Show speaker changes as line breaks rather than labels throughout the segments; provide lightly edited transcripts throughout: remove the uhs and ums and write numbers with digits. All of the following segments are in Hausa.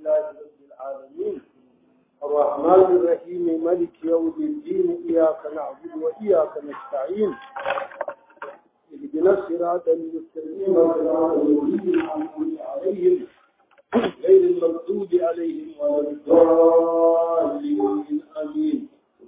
لله رب العالمين الرحمن الرحيم مالك يوم الدين إياك نعبد وإياك نستعين اهدنا الصراط المستقيم صراط الذين أنعمت عليهم غير المغضوب عليهم ولا الضالين آمين.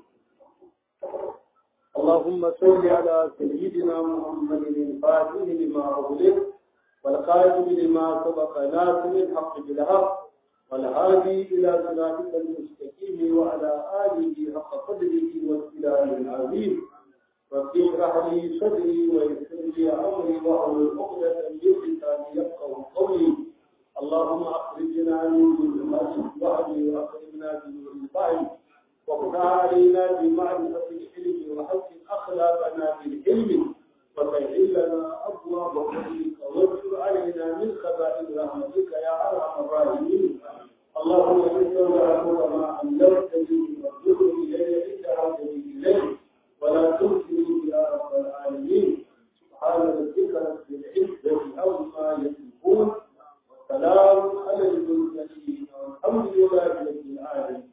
اللهم صل على سيدنا محمد الفاتح لما أغلق والقائم لما سبق ناصر الحق بالحق والهادي إلى صراطك المستقيم وعلى آله حق قدره والسلام العظيم. رب اشرح لي صدري ويسر لي أمري واحلل عقدة من لساني يفقهوا قولي. اللهم أخرجنا من ظلمات الوهم وأخرجنا بنور الفهم وافتح علينا بمعرفة العلم وحسن أخلاقنا بالعلم وسهل لنا أبواب فضلك واجعل علينا من خزائن رحمتك يا أرحم الراحمين. اللهم إنك أعلم ما علمتني وارزقني إليه إنك عبدي إليه ولا تنسني يا رب العالمين. سبحان ربك رب العزة عما يصفون وسلام على المرسلين والحمد لله رب العالمين.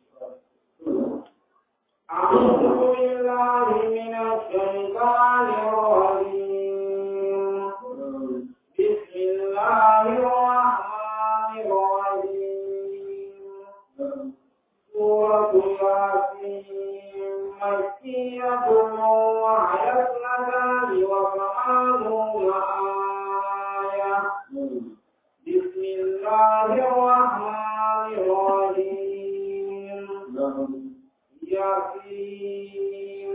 أعوذ بالله من الشيطان الرجيم. بسم الله الرحمن الرحيم. سورة ياسين مكية وهي 82 آية. بسم الله الرحمن الرحيم. ياسين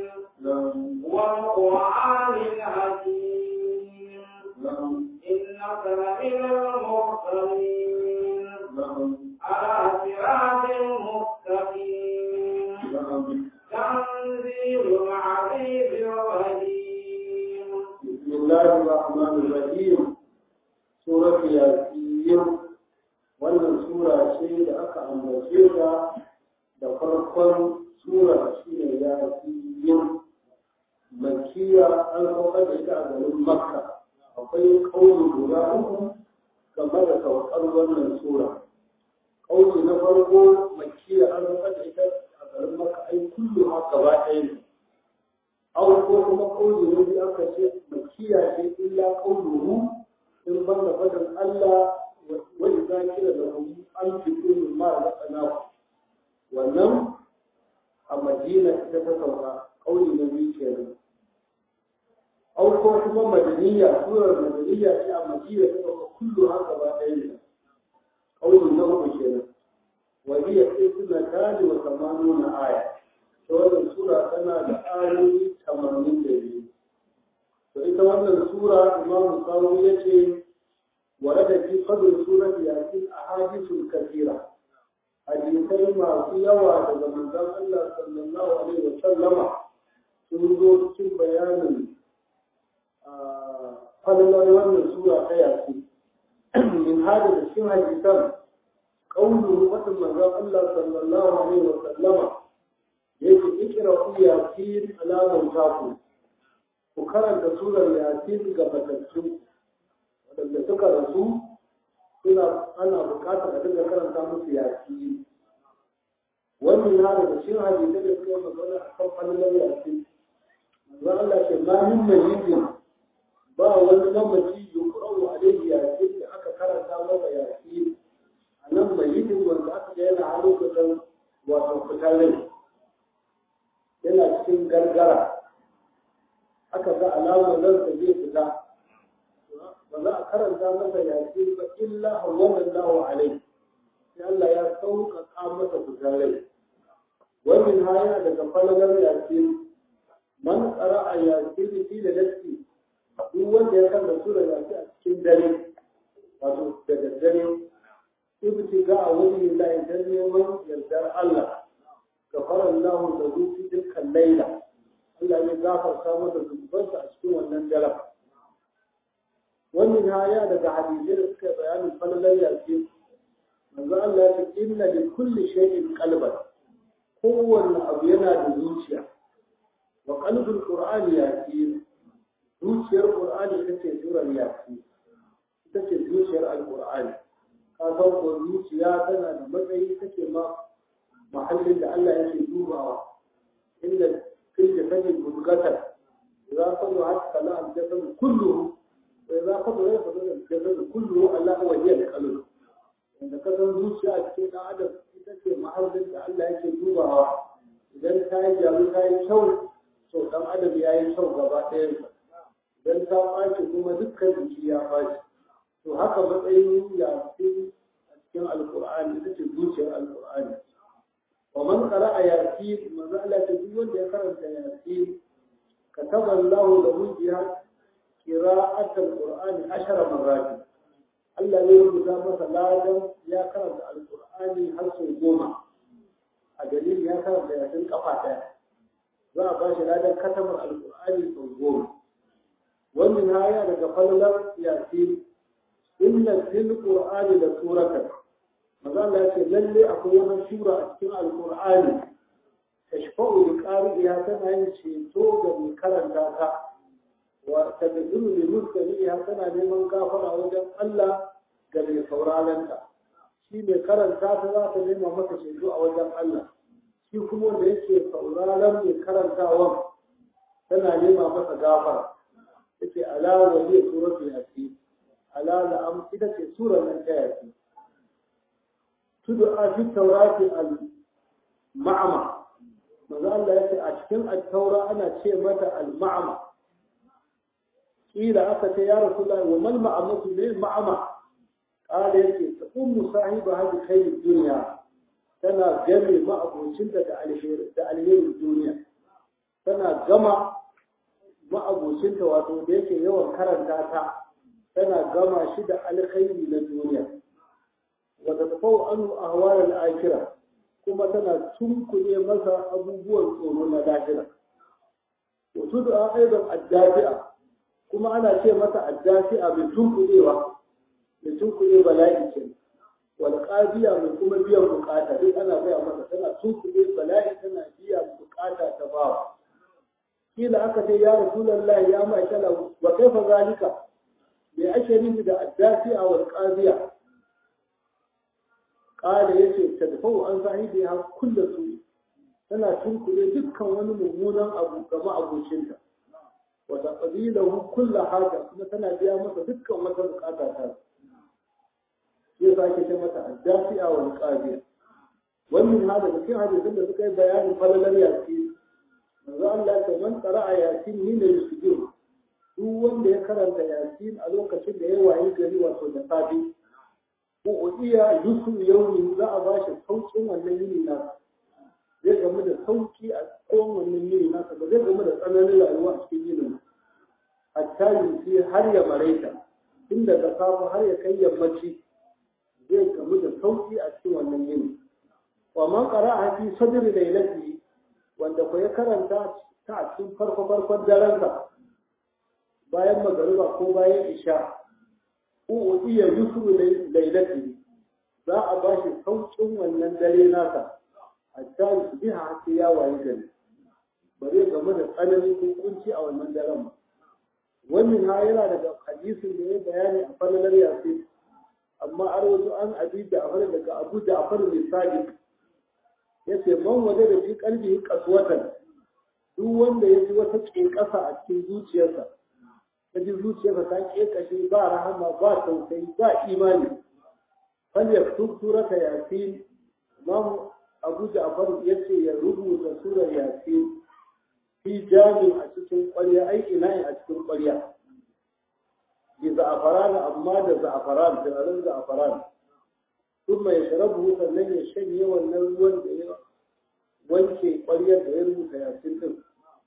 والقرآن الحكيم إنك لمن المرسلين على صراط مستقيم تنزيل العزيز الرحيم.
بسم الله الرحمن الرحيم. سورة ياسين wannan sura ce da aka ambace ta da farkon sura shi ne Yasin Makkiya an saukar da ita a garin Makka. Akwai kauli guda uku game da saukar wannan sura. Kauli na farko Makkiya an saukar da ita a garin Makka ai kullu haka ba ɗaya ne. Ko kuma kauli na biyu aka ce Makkiya ce illa kauluhu in ban da fadin Allah wani zakira da kuma an fito ma da tsanaku. Wannan a Madina ita ta sauka kauli na biyu kenan. Ko kuma Madaniya surar Madaniya ce a Madina ta sauka kullu haka ba ɗaya ne. Kauli na uku kenan. Wa hiya isnatani wa thamanuna aya. To wannan sura tana da ayoyi 82. To ita wannan sura Imam Sawi yace warada fi qadr surati Yasin ahadithun kathira. Hadisai masu yawa daga manzon Allah sallallahu alaihi wa sallama sun zo cikin bayanin falalar wannan sura ta Yasin. Min hada da cikin hadisan kaulu wadin manzon Allah sallallahu alaihi wa sallama yake ikra'u Yasin ala mawtaku. Ku karanta surar Yasin ga matattu wadanda suka rasu ana bukatar a dinga karanta musu Yasin. Wannan na da cikin hadisi da suka magana a kan falalar Yasin. Manzo Allah ce ma min mayyidin ba wani mamaci yuqra'u alaihi Yasin da aka karanta masa Yasin. Anan mayyidin wanda aka ga yana halukan wato fitarai yana cikin gargara aka ga alamar nan da zai fita ba za a karanta masa Yasin ba illa hawwalallahu alaihi. Sai Allah ya sauƙaƙa masa fitarai. Wannan haya daga falalar Yasin man qara'a Yasin fi ladati duk wanda ya karanta sura Yasin a cikin dare wato da daddare ibti ga wani lillahi dan neman yardar Allah gafara Allah da zuci dukkan laila Allah ya gafarta masa zunubansa a cikin wannan dare. Wannan haya daga hadisi da suka bayanin falalar Yasin manzo Allah ya ce inna li kulli shay'in qalban. Kowanne abu yana da zuciya. Wa qalbul Qur'ani Yasin. Zuciyar Qur'ani ita ce surar Yasin. Ita ce zuciyar Al-Qur'ani. ka san ko zuciya tana da matsayi take ma mahallin da Allah yake dubawa inda fil jasadi mudghatan idza qadara hatta la al-jasad kulluhu wa idza qadara al-jasad kulluhu Allah huwa al-qalb inda ka san zuciya a cikin dan adam ita ce mahallin da Allah yake dubawa idan ta yi jaru ta yi kyau to dan adam ya yi kyau gaba ɗayansa idan ta ɓaci kuma dukkan jiki ya ɓaci to haka matsayin yasin a cikin alƙur'ani ita ce zuciyar alƙur'ani wa man qara'a yasin manzo Allah ta duk wanda ya karanta yasin kataba Allah lahu biha qira'atul qur'ani 10 marrat Allah ne ya rubuta masa ladan ya karanta alƙur'ani har sau 10 a dalilin ya karanta yasin kafa ɗaya za a ba shi ladan katamar alƙur'ani sau 10 wannan haya daga falalar yasin inna fil qur'ani la suratan maza Allah ya ce lalle akwai wani sura a cikin alqur'ani tashfa'u li qari'iha tana yin ceto ga mai karanta ta wa tadbiru li mustami'iha tana neman gafara wajen Allah ga mai sauraron ta shi mai karanta ta za ta nema masa ceto a wajen Allah shi kuma wanda yake sauraron mai karantawan tana nema masa gafara take ala wa hiya suratul yasin ala la'am ita ce surar nan ta yasin tud'a fi tawrati al-ma'ama manzo Allah yace a cikin at-taura ana ce mata al-ma'ama kila aka ce ya rasulullahi wa mal ma'amatu lil ma'ama qala yace ta ummu sahiba hadi khayr dunya tana game ma'abocin da alherin duniya tana gama ma'abocinta wato da yake yawan karanta ta tana gama shi da alkhairi na duniya wata tafau anu ahwal al-akhirah kuma tana tunkuye masa abubuwan tsoro na lahira wato da aidan addafi'a kuma ana ce mata addafi'a mai tunkuyewa mai tunkuye bala'i ce wal qadiya mai kuma biyan bukata duk ana gaya masa tana tunkuye bala'i tana biyan bukata ta bawa kila aka ce ya rasulullahi ya ma kala wa kaifa zalika me ake nufi da addafi'a wal qadiya qala yace tadfau an sahibi ha kullu su tana tunkule dukkan wani mummunan abu ga ma'abocinta wa taqdilahu kullu haja kuma tana biya masa dukkan wata bukata ta sai sake ce mata addafi'a wal qadiya wannan hada da cikin hadisin da suka yi bayanin falalar yasin manzo Allah ta man qara'a yasin min al-sujud duk wanda ya karanta yasin a lokacin da ya wayi gari wato da safi ko iya yusu yauni za a bashi saukin wannan yini na zai gamu da sauki a tsawon wannan yini na ba zai gamu da tsananin rayuwa a cikin yinin hatta yusi har ya maraita tun daga safe har ya kai yammaci zai gamu da sauki a cikin wannan yini wa man qara'a fi sadri laylati wanda ko ya karanta ta a cikin farkon darensa bayan magariba ko bayan isha ko iya yusru lailati za a ba shi saukin wannan dare nasa hatta yusbiha hatta ya wayi gari ba zai game da tsanani ko kunci a wannan daren ba wannan ha yana daga hadisin da ya bayani a falalar yasin amma a rawaito an abi da afar daga abu da afar mai sadiq yace man waje da fi kalbi kaswatan duk wanda ya ji wata ƙeƙasa a cikin zuciyarsa ta ji zuciyarsa ta ƙeƙashe ba rahama ba tausayi ba imani fal yaktub surata yasin imam abu ja'far yace ya rubuta surar yasin fi jami a cikin ƙwarya ai ina a cikin ƙwarya bi za'afaran amma da za'afaran turaren za'afaran ثم يشربه sannan ya shanye wannan ruwan da ya wanke ƙwaryar da ya rubuta yasin din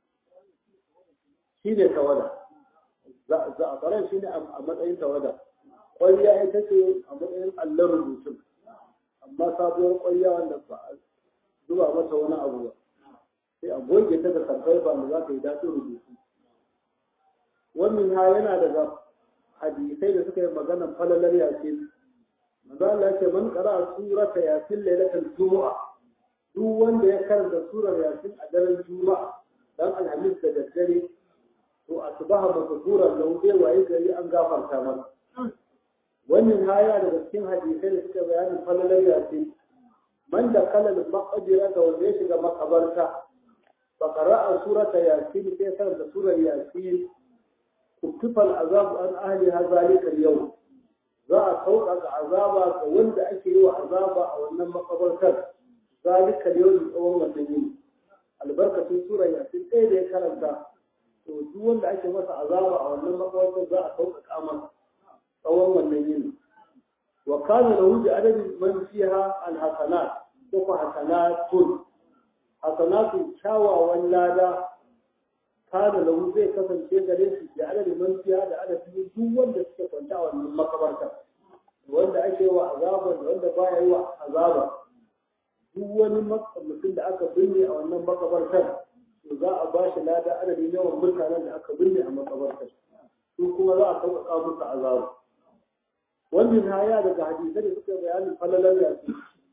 shi ne tawada za'afaran shi ne a matsayin tawada ƙwarya ita ce a matsayin allon rubutun amma sabuwar ƙwarya wanda ba a zuba mata wani abu ba sai a goge ta da karfai ba da za ka yi daɗin rubutu wannan ha yana daga hadisai da suka yi maganar falalar yasin maza Allah ce man qara surata yasin lailatul jumu'a duk wanda ya karanta surar yasin a daren juma'a dan alhamis da daddare to asbaha mazkuran lahu zai waye gari an gafarta masa wannan haya daga cikin hadisai da suka bayani falalar yasin man da kalal maqdira da wanda ya shiga makabarta fa qara'a surata yasin sai karanta surar yasin kutufal azabu an ahli hazalika al-yawm za a sauƙaƙa azaba ga wanda ake yi wa azaba a wannan makabartar zalika al-yawm tsawon wannan yini albarkatun surar yasin ɗaya da ya karanta to duk wanda ake masa azaba a wannan makabartar za a sauƙaƙa masa tsawon wannan yini wa kana lahu bi adadin man fiha al-hasanat ko hasanatun kyawawan lada kana lahu zai kasance gare shi da adadin man fiha da adadin duk wanda suke kwanta a wannan makabarta wanda ake wa azaba da wanda baya yi wa azaba duk wani mutum da aka binne a wannan makabartar to za a ba shi lada adadin yawan mutanen da aka binne a makabartar su kuma za a sauƙaƙa musu azaba wannan haya daga hadisai da suka bayanin falalar yasin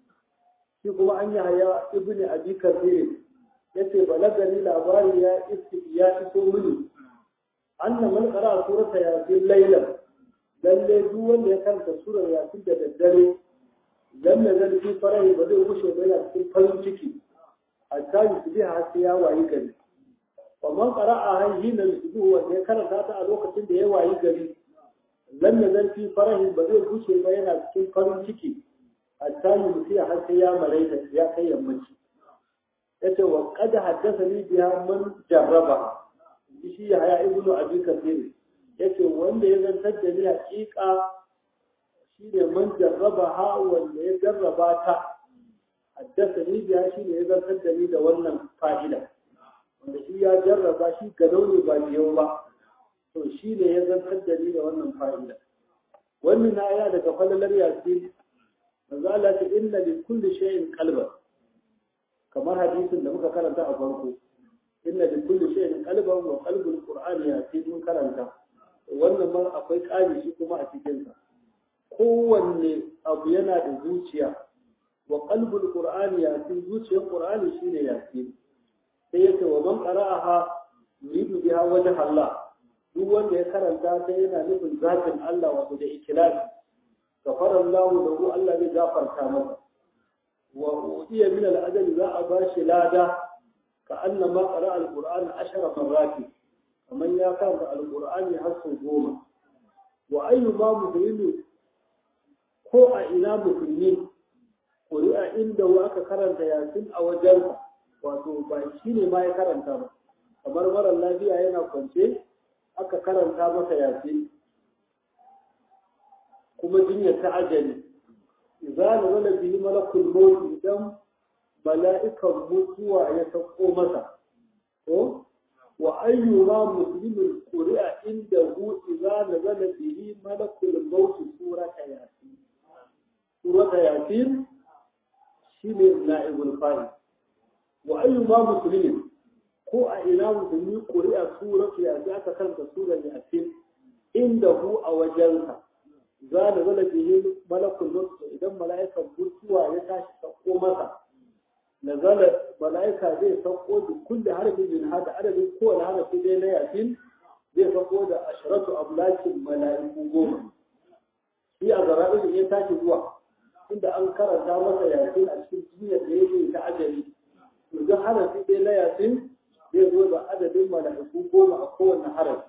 shi kuma an yi haya ibn abi kathir yace balagani labari ya iso mini anna man qara surata yasin layla lalle duk wanda ya karanta surar yasin da daddare dan nazar fi farahi ba zai gushe ba yana cikin farin ciki hatta yusbiha sai ya wayi gari wa man qara'a hina yusbihu wanda ya karanta ta a lokacin da ya wayi gari lam yazal fi farahin ba zai gushe ba yana cikin farin ciki hatta yusiya har sai ya maraita ya kai yammaci yace wa qad haddathani biha man jarraba shi ya ibnu abi kathir yace wanda ya zantar da ni hakika shine man jarraba ha wanda ya jarraba ta haddathani biha shine ya zantar da ni da wannan fa'ida wanda shi ya jarraba shi gadau ne ba yau ba to shi ne ya zantar da ni da wannan fa'ida wannan aya daga falalar yasin manzo Allah ta inna li kulli shay'in qalban kamar hadisin da muka karanta a farko inna li kulli shay'in qalban wa qalbul qur'ani yasin mun karanta wannan ma akwai ƙari shi kuma a cikin sa kowanne abu yana da zuciya wa qalbul qur'ani yasin zuciyar qur'ani shine yasin sai yace wa man qara'aha yuridu biha wajha Allah duk wanda ya karanta ta yana nufin zatin Allah wato da ikhlasi gafara Allah lahu Allah zai gafarta masa wa udiya min al-ajali za a bashi lada ka annama qara al-Qur'an 10 marrati kaman ya karanta al-Qur'ani har sau 10 wa ayyuma muslimin ko a ina musulmi ƙuri'a inda aka karanta yasin a wajen wato ba shi ne ma ya karanta ba kamar marar lafiya yana kwance aka karanta masa yasin kuma jinyar ta ajali idza nazala bihi malakul maut idan mala'ikan mutuwa ya sauko masa ko wa ayyuma muslimin quri'a indahu idza nazala bihi malakul maut surata yasin shine na'ibul fa'il wa ayyuma muslimin ko a ina musulmi quri'a suratu yasin aka karanta surar yasin indahu a wajensa za da zala bihi malakul maut idan mala'ikan mutuwa ya tashi sauko masa nazala mala'ika zai sauko da kulli harfin min hada adadin kowane harafi dai na yasin zai sauko da asharatu ablakin mala'iku 10 shi a zara'in ya tashi zuwa inda an karanta masa yasin a cikin duniyar da yake ta ajali to duk harafi dai na yasin zai zo da adadin mala'iku 10 a kowane harafi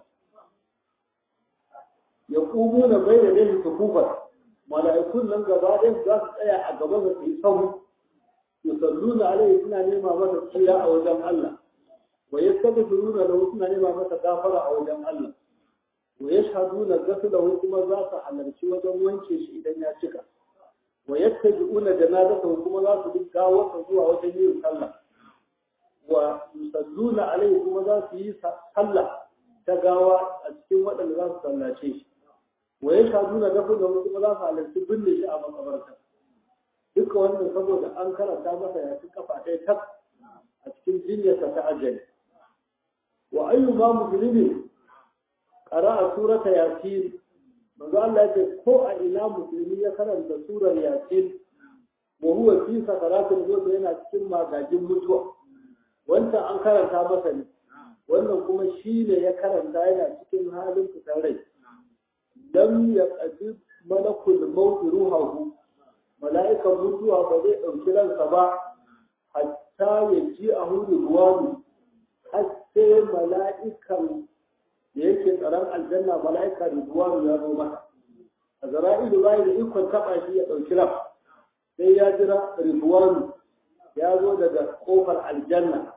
ya kumu na bai da dai su kufar mala'ikun nan gaba ɗaya za su tsaya a gaba da su yi sahu yusalluna alaihi suna nema masa tsira a wajen Allah wa yastaghfiruna lahu suna nema masa gafara a wajen Allah wa yashhaduna ghaslahu kuma za su halarci wajen wanke shi idan ya cika wa yattabi'una janazatahu kuma za su bi gawarsa zuwa wajen yin sallah wa yusalluna alaihi kuma za su yi sallah ta gawa a cikin waɗanda za su sallace shi wa yashhaduna ghaslahu kuma za su halarci binne shi a makabarta duka wannan saboda an karanta masa ya ci kafa ɗaya tak a cikin jinyarsa ta ajali wa ayyuma muslimi qara'a surata yasin manzo Allah yace ko a ina musulmi ya karanta surar yasin wa huwa fi sakaratul maut yana cikin magagin mutuwa wannan an karanta masa ne wannan kuma shi ne ya karanta yana cikin halin fitar rai lam yaqdi malakul maut ruhahu mala'ikan mutuwa ba zai ɗauki ransa ba hatta ya ji a hudu ruwanu har sai mala'ikan da yake tsaron aljanna mala'ika da ruwanu ya zo masa a zara'ilu bayi da ikon taɓa shi ya ɗauki ran sai ya jira ridwanu ya zo daga ƙofar aljanna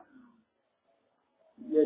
ya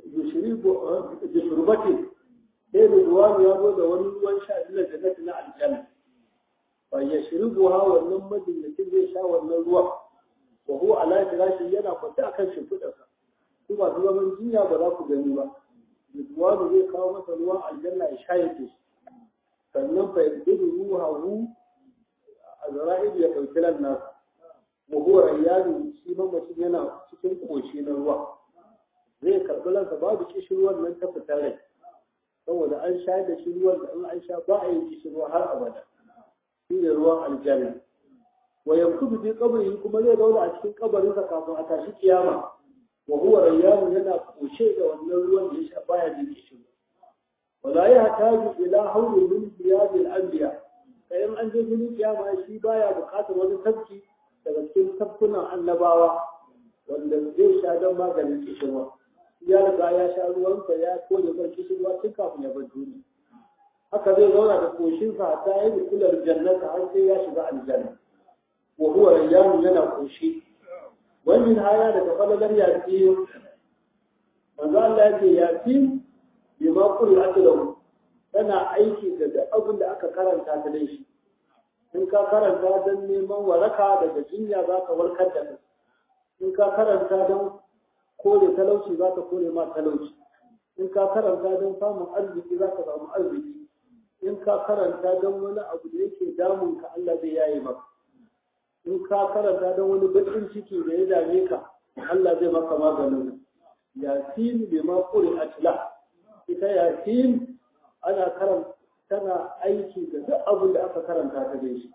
shirbatin sai ridwanu ya zo da wani ruwan sha ila jannati na aljanna fa ya shirbu ha wannan majalisin zai sha wannan ruwan wa huwa ala firashi yana kwanta akan shimfiɗarsa ku masu zaman jinya ba za ku gani ba ridwanu zai kawo masa ruwan aljanna ya sha yake sannan fa yadda ruhahu Azra'ilu ya ɗauki ran nasa, muhuwar iyali shi mamacin yana cikin ƙoshi na ruwa. Zai karɓi ransa babu kishirwan nan ta fita rai, saboda an sha da shi ruwan da in an sha ba a yi kishirwa har abada. Shi ne ruwan aljanna. Wa yankubu fi kabari kuma zai zauna a cikin kabarinsa kafin a tashi kiyama. Muhuwar iyali yana ƙoshe da wannan ruwan da ya sha baya jin kishirwa. Wala ya hataju ila haulin min ziyadil anbiya. Kayan an je filin kiyama shi baya bukatar wani tafki daga cikin tafkunan annabawa wanda zai sha don maganin kishirwa. Ya riga ya sha ruwansa ya kone bar kishirwa tun kafin ya bar duniya. Haka zai zauna da koshinsa ta yi da kular jannata har sai ya shiga aljanna. Wa huwa rayyanu yana koshi. Wannan haya daga falalar yasin. Manzo Allah yake yasin bima qur'at lahu. Tana aiki da duk abin da aka karanta ta dai shi in ka karanta don neman waraka daga jinya za ka warkar da kai in ka karanta don kore talauci za ka kore ma talauci in ka karanta don samun arziki za ka samu arziki in ka karanta don wani abu da yake damun ka Allah zai yaye maka in ka karanta don wani bakin ciki da ya dame ka Allah zai maka maganin yasin bima qur'at la ita yasin ana karanta tana aiki da duk abin da aka karanta ta da shi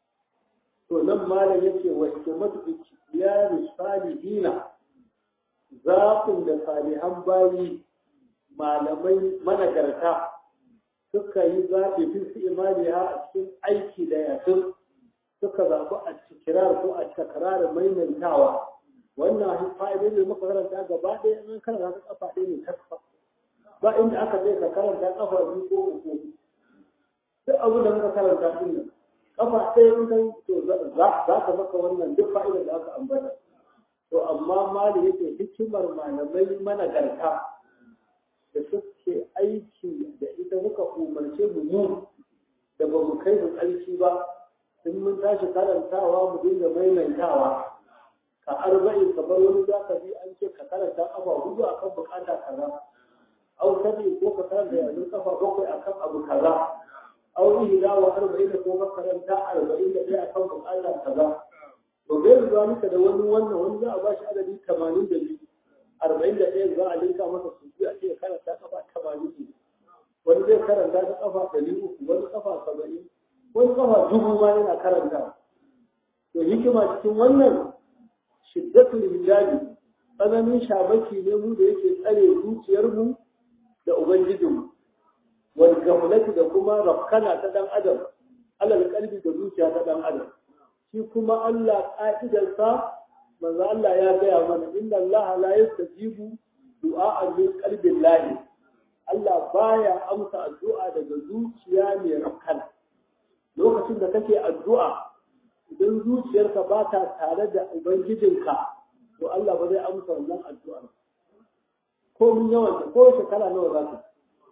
to nan malam yake wa hikmatu ikhtiyari salihina zaqin da salihan bayi malamai managarta suka yi zaɓi fi imaniha a cikin aiki da yasin suka zaɓi a cikirar ko a takararin maimaitawa wannan fa'idin da muka karanta gaba ɗaya in karanta ta kafa ɗaya ne takfa ba inda aka ce ka karanta kafa biyu ko uku duk abin da muka karanta din nan kafa ɗaya in kai to za ka maka wannan duk fa'idar da aka ambata to amma mali yake hikimar malamai managarta da suke aiki da ita muka umarce mu da ba mu kai mu tsarki ba in mun tashi karantawa mu dinga maimaitawa ka arba'in kamar wani za ka bi an ce ka karanta kafa hudu akan bukata kaza au sabi ko ka karanta yanzu kafa bakwai akan abu kaza au ihda wa arba'in ko ka karanta 41 akan bukata kaza to bai zuwa nika da wani za a ba shi adadi 82 41 za a linka masa su a ce karanta kafa 80 wani zai karanta ta kafa 300 wani kafa 70 wani kafa 1000 ma yana karanta to hikima cikin wannan shiddatul hijabi tsananin shamaki ne mu da yake tsare zuciyarmu da ubangijinmu wal gamlati da kuma rafkana ta dan adam alal qalbi da zuciya ta dan adam shi kuma Allah ka'idarsa manzo Allah ya gaya mana inna Allah la yastajibu du'a min qalbi Allah Allah baya amsa addu'a daga zuciya mai rafkana lokacin da kake addu'a idan zuciyarka ba ta tare da ubangijinka to Allah ba zai amsa wannan addu'ar ko mun yawan ko shekara nawa za ka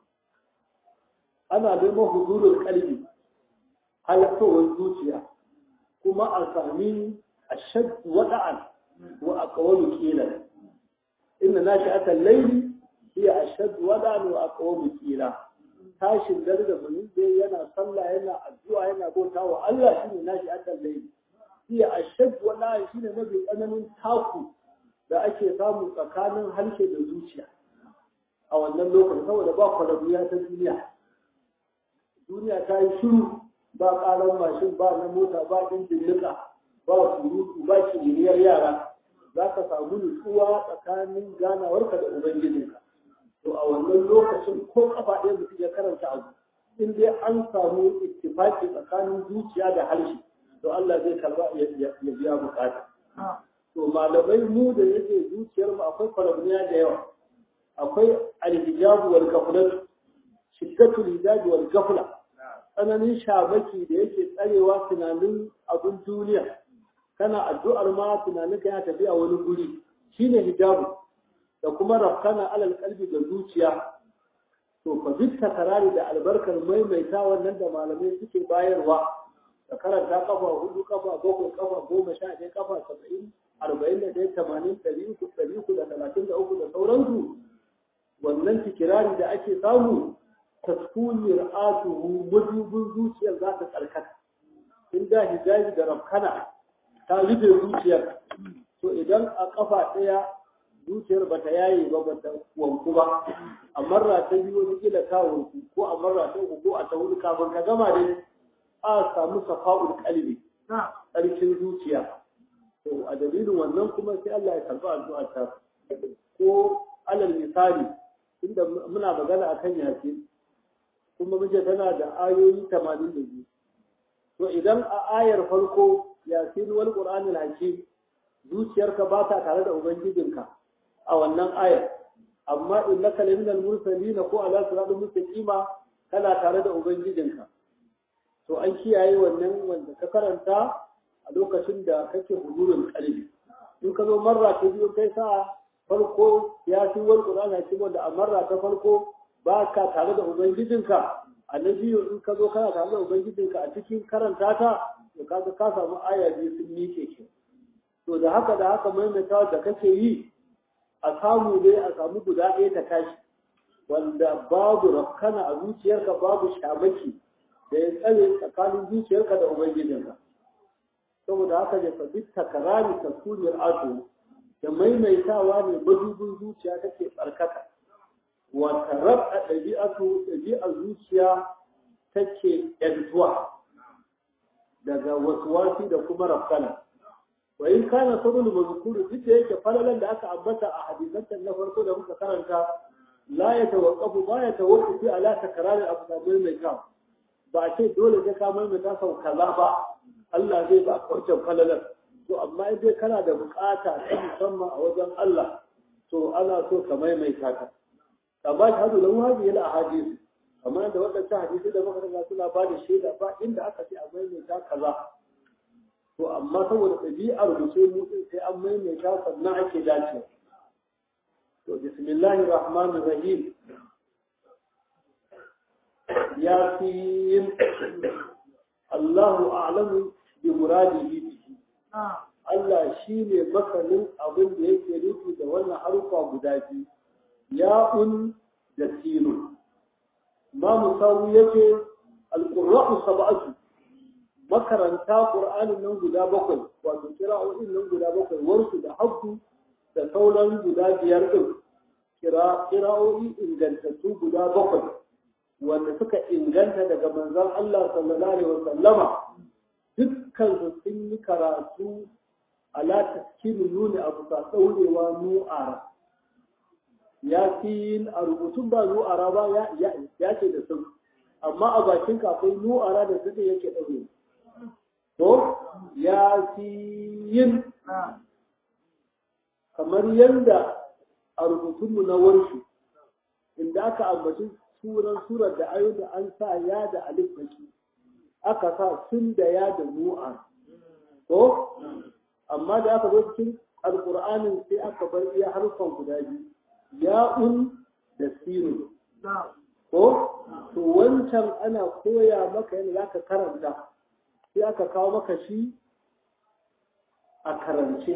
ana da mahudurul qalbi halattowar zuciya kuma a sami ashad wada'an wa aqwalu qila inna nashi'ata al-layli hiya ashad wada'an wa aqwalu qila tashin dare da mutum dai yana sallah yana addu'a yana bauta wa Allah shine nashi'ata al-layli hiya ashad wada'an shine mafi tsananin taku da ake samu tsakanin harshe da zuciya a wannan lokacin saboda ba kwalabiya ta duniya ta yi shiru ba ƙarar mashin ba na mota ba injin nika ba surutu ba kiriyar yara za ka samu nutsuwa tsakanin ganawarka da ubangijinka to a wannan lokacin ko kafa ɗaya mutum ya karanta abu in dai an samu ittifaki tsakanin zuciya da harshe to Allah zai karba ya biya bukata to malamai mu da yake zuciyar mu akwai kwalabniya da yawa akwai alhijabu wal ghaflat shiddatul hijabi wal ghafla tsananin shabaki da yake tsarewa tunanin abin duniya kana addu'ar ma tunanin ka ya tafi a wani guri shine hijabu da kuma rafkana alal qalbi da zuciya to fa bitta karari da albarkar maimaita wannan da malamai suke bayarwa da karanta kafa 4 kafa 7 kafa 11 kafa 70 41 80 333 da sauransu wannan tikirari da ake samu taskunir atuhu mujibin zuciyar za ta tsarkaka in da hijabi da rafkana ta rufe zuciyar to idan a kafa ɗaya zuciyar ba ta yaye ba ba ta wanku ba a marra ta biyu wani kila ta wanku ko a marra ta uku ko a ta hudu kafin ka gama dai a samu safa'ul qalbi tsarkin zuciya to a dalilin wannan kuma sai Allah ya karɓi addu'ar ta ko alal misali inda muna magana akan yasin kuma muke tana da ayoyi 82 to idan a ayar farko yasin wal qur'anil hakim zuciyarka ba ta tare da ubangijinka a wannan ayar amma innaka laminal mursalin ko ala siratal mustaqima kana tare da ubangijinka to an kiyaye wannan wanda ka karanta a lokacin da kake hudurul qalbi in ka zo marra ta biyu kai sa farko yasin wal qur'anil hakim wanda a marra ta farko ba ka tare da ubangijinka annabi in ka zo kana tare da ubangijinka a cikin karanta ta to kaga ka samu aya biyu sun mike ki to da haka maimaita da kake yi a samu dai a samu guda ɗaya ta tashi wanda babu rakkana a zuciyarka babu shamaki da ya tsare tsakanin zuciyarka da ubangijinka saboda haka da fasik takarari tasiriyar ato da maimaitawa ne madubin zuciya take tsarkaka wata rab'a ɗabi'ar zuciya take ‘yantuwa daga wasuwasi da kuma rafkana. Wa in kana sabulu mazkuru duk da yake falalan da aka ambata a hadisan na farko da muka karanta la ya tawaqqafu ba ya tawaqqufi ala takrari afdal mai ka ba a ce dole sai ka maimaita sau kaza ba Allah zai ba ka wancan falalan to amma idan kana da bukata ta musamman a wajen Allah to ana so ka maimaita ta ba shi hadu lahu hadhihi al-ahadith amma da wadannan hadisi da muka ga suna ba da shaida ba inda aka ce a maimaita kaza to amma saboda ɗabi'ar mu sai mu sai an maimaita sannan ake dace to bismillahir rahmanir rahim yasin Allahu a'lamu bi muradihi bihi Allah shine masanin abin da yake nufi da wannan harufa guda biyu ya'un da sinun ma musawi yake alqurra'u sab'atu makaranta qur'anin nan guda bakwai wato kira'o'in nan guda bakwai warsu da habdu da sauran guda biyar din kira'o'i ingantattu guda bakwai wanda suka inganta daga manzon Allah sallallahu alaihi wasallama dukkan su sun yi karatu ala taskinu nuni abu ta daurewa nu'ara yasin a rubutun ba nu'ara ba ya ce da sun amma a bakin akwai nu'ara da suke yake daure to yasin kamar yanda a rubutunmu na warshi inda aka ambaci surar da ayoyin da an sa ya da alif baki aka sa sun da ya da nu'ar to amma da aka zo cikin alqur'anin sai aka bar iya harfan guda biyu ya'un da sinu ko to wancan ana koya maka yadda zaka karanta sai aka kawo maka shi a karance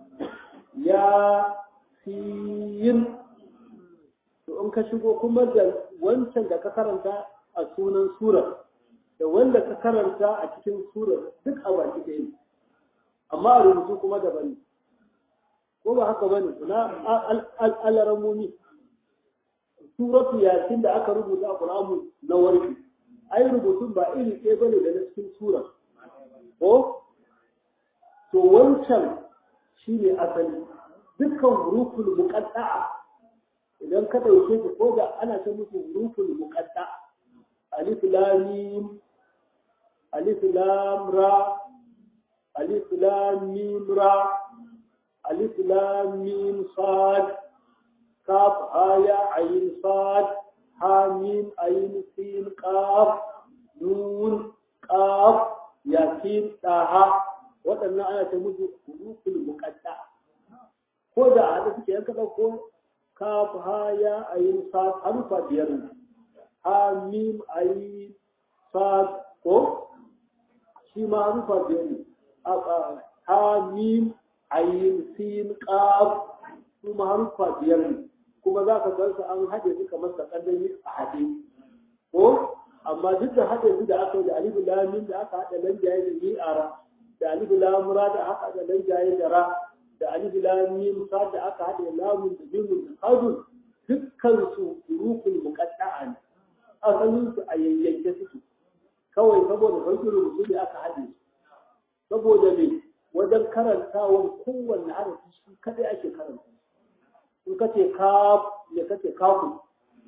ya sin to in ka shigo kuma da wancan da ka karanta a sunan sura da wanda ka karanta a cikin sura duk a baki ɗaya ne amma a rubutu kuma daban ne ko ba haka bane na al'alaramuni suratu yasin da aka rubuta a Qur'ani na warki ai rubutun ba iri ɗaya bane da na cikin sura ko to wancan shine asali dukkan huruful muqatta'a idan ka dauke shi ko da ana ta musu huruful muqatta'a alif lam mim alif lam ra alif lam mim ra alif lam mim sad kaf aya ayin sad ha mim ayin sin qaf nun qaf yasin taha waɗannan ana ta musu huruful muqatta ko da a hada suke yanka dauko kaf ha ya ayin sad harfa biyar ha mim ayin sad ko shi ma harfa biyar ne ha mim ayin sin qaf su ma harfa biyar ne kuma za ka gansu an haɗe su kamar sakandami a haɗe ko amma duk da haɗe su da aka yi da alifu lamin da aka haɗa lanjaye da yi'ara da alifu lamura da aka haɗa lanjaye da ra da alifu lamin sa da aka haɗa lamun da mimun da hadun dukkan su rukun muqatta'a ne asalin su a yayyanke suke kawai saboda sauƙin rubutu ne aka haɗe su saboda me wajen karantawan kowanne harafi shi kadai ake karanta in kace kaf ne kace kafu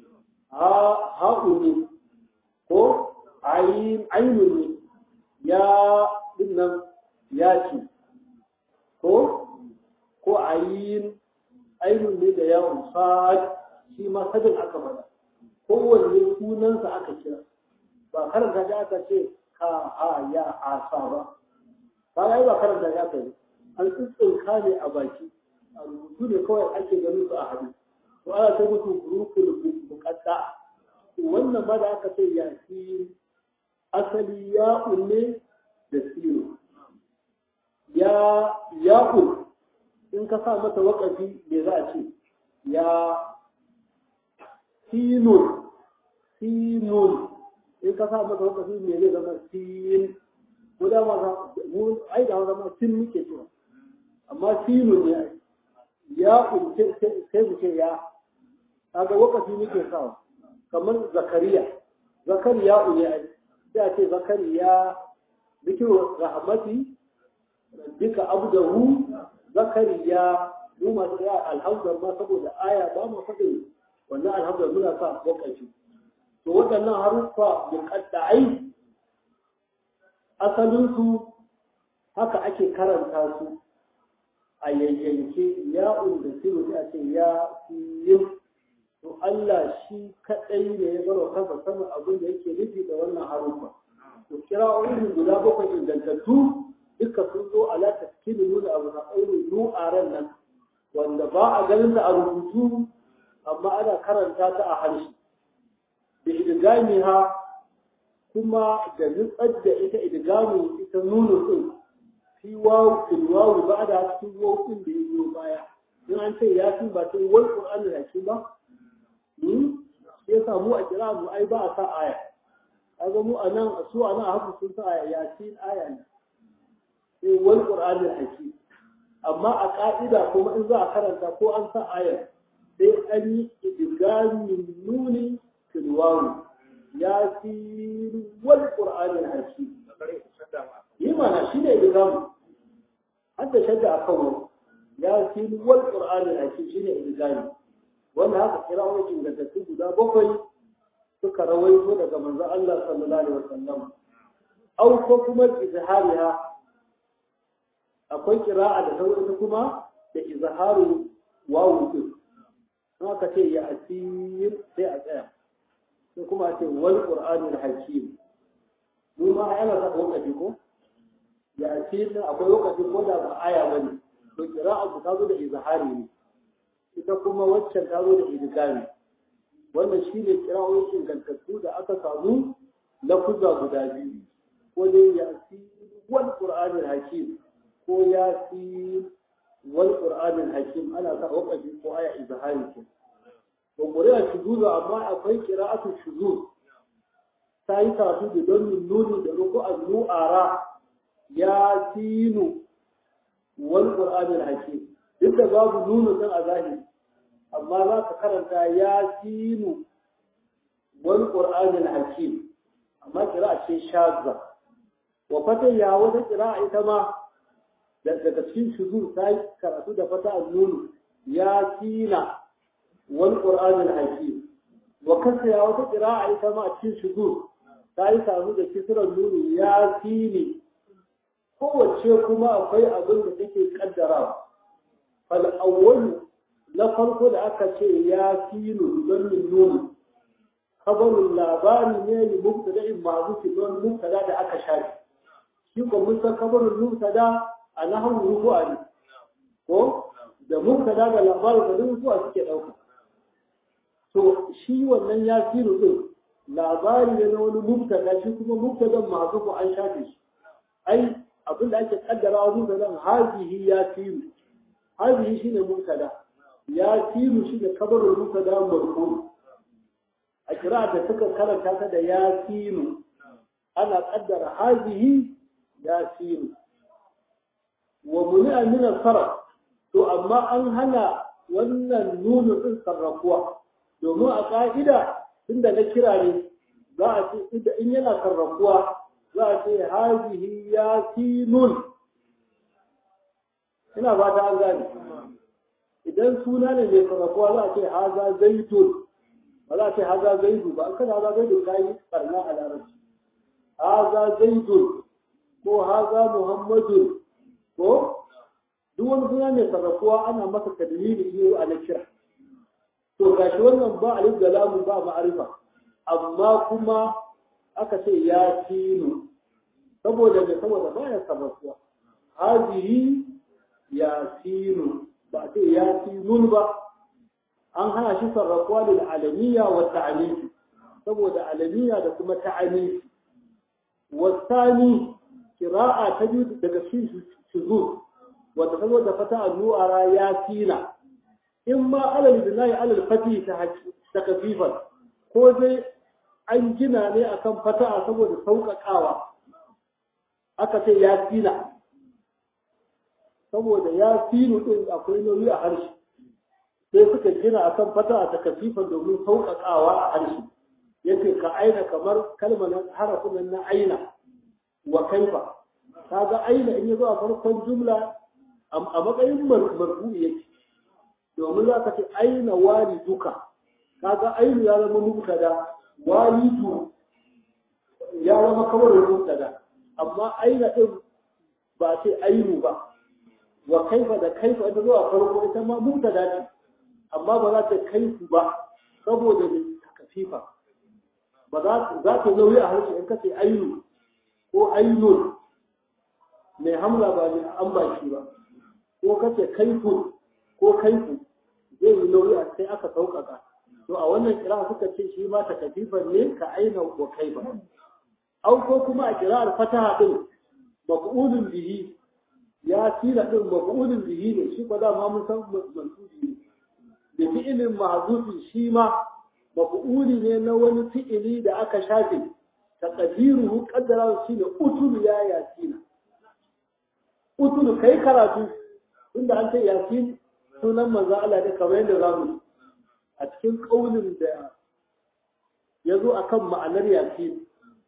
ha'u ne ko ainun ne ya dinnan ya ce ko ainun ne da ya sad shi ma sadin aka bada kowanne sunansa aka kira ba karanta da aka ce ka ha ya asa ba ba karanta da aka yi an tsintsinka ne a baki a rubutu ne kawai ake ganin su a hannu to ana ta mutu rukun muqatta wannan ma da aka ce yasin asali ya ne da siro ya in ka sa mata waƙafi me za a ce ya sinun in ka sa mata waƙafi me zai zama sin ko da ma ai da zama sin muke cewa amma sinun ne ya sai mu ce ya kaga waƙafi muke sawa kamar zakariya ne ai sai a ce zakariya zikiru rahmati rabbika abdahu zakariya mu masu ya alhamdulillah ma saboda aya ba mu faɗin wannan alhamdulillah muna sa waƙafi to waɗannan haruffa muqadda'ai asalin su haka ake karanta su a yayyanke ya'un da siru sai a ce ya yin to Allah shi kadai ne ya bar kansa sanin abin da yake nufi da wannan haruffa to kira'o'in guda bakwai ingantattu duka sun zo ala taskini nuna abu na ɗaure nu'aran nan wanda ba a ganin da a rubutu amma ana karanta ta a harshe da idgami ha kuma da nutsar da ita idgami ita nunu din fi wawu ba da cikin wawu din da ya zo baya in an ce ya fi ba sai wal qur'ani da shi ba ya samu a kira mu ai ba a sa aya kaga mu anan su anan haka sun sa aya yasin aya ne sai wal qur'ani hakim amma a ka'ida kuma in za a karanta ko an sa aya sai an yi idgamin nuni fil wawu yasin wal qur'ani hakim yi mana shi ne idgamu hadda shadda akan wani yasin wal qur'ani hakim shi ne idgamu wanda haka kira wajen da tafi guda bakwai suka rawaito daga manzo Allah sallallahu alaihi wasallam au ko kuma izhariha akwai qira'a da sauran kuma da izharu wawu din haka ce ya asir sai a tsaya sai kuma ce wal qur'anul hakim mu ma ana sa lokaci ko ya asir akwai lokaci ko da ba aya bane to qira'a ku ta zo da izhari ne ita kuma waccan ta zo da idgami wannan shine kira'o'in ingantattu da aka samu lafuzza guda biyu ko dai yasin wal qur'anil hakim ko yasin wal qur'anil hakim ana sa waqafi ko aya izhari ce to qur'a shuzuz amma akwai qira'atu shuzuz sai ta su da don nuni da ruku az-nu'ara yasin wal qur'anil hakim duk da babu nunu din a zahiri amma za ka karanta yasinu wal qur'anil hakim amma kira ce shazza wa fata ya wata kira ita ma daga cikin shuzur sai karatu da fata an-nun yasina wal qur'anil hakim wa kasa ya wata kira ita ma a cikin shuzur ta yi samu da kisran nuni ya fili kowace kuma akwai abin da take kaddara fal awwalu na farko da aka ce ya filu don nuni kabarun labari ne li mubtada'in ma'rufin don mubtada da aka shafi shi ko mun san kabarun mubtada a nahwu rufu'a ne ko da mubtada da labarin da rufu'a suke dauka to shi wannan ya filu din labari ne na wani mubtada shi kuma mubtadan ma'rufu an shafe shi ai abin da ake kaddara wa mubtadan hazihi ya filu hazihi shine mubtada ya filu shine kabarun mubtada marfu a kira da suka karanta ta da yasinu ana kaddara hazihi yasinu wa muni'a min al-sarf to amma an hana wannan nunu din sarrafuwa domin a ka'ida tunda na kira ne za a ce in yana sarrafuwa za a ce hazihi yasinun ina ba ta an gane idan suna ne mai sarrafuwa za a ce haza zaitun ba za a ce haza zaidu ba an kada haza zaidu ka yi barna a larabci haza zaidun ko haza muhammadun ko duk wani suna mai sarrafuwa ana masa tadlili iyo a nakira to gashi wannan ba alif da lamu ba ma'arifa amma kuma aka ce ya tinu saboda ba ya sarrafuwa hazihi ya tinu ba a ce ya tinun ba an hana shi sarrafuwa lil alamiya wa ta'anif saboda alamiya da kuma ta'anif wasani qira'a ta biyu daga shi shuzur wanda saboda fata al-nu'ara ya tina in ma alal bina'i alal fati ta kafifan ko dai an gina ne akan fata'a saboda sauƙaƙawa aka ce ya tina saboda ya tinu din akwai nauyi a harshe sai suka gina akan fata'a ta kafifan domin sauƙaƙawa a harshe yace ka aina kamar kalmar harafin na aina wa kaifa kaga aina in yazo a farkon jumla a matsayin marfu'i yake domin za ka ce aina waliduka kaga ainu ya zama mubtada walidu ya zama kawai mubtada amma aina din ba ce ainu ba wa kaifa da kaifa ita zuwa farko ita ma mubtada ce amma ba za ta kaifu ba saboda ne takafifa ba za ta nauyi a harshe in ka ce ainu ko ainun mai hamla ba ne an ba shi ba ko ka ce kaifun ko kaifu zai yi nauyi a sai aka sauƙaƙa to a wannan kira suka ce shi ma takafifan ne ka aina wa kaifa au ko kuma a kira'ar fataha din maf'ulun bihi ya tila din maf'ulun bihi ne shi ba da ma mun san mansubi ne da fi'ilin mahzufi shi ma maf'uli ne na wani fi'ili da aka shafe taqdiruhu qaddara shi ne utul ya yasin utul kai karatu inda an ce yasin sunan manzo Allah ne kamar yadda zamu a cikin kaulin da yazo akan ma'anar yasin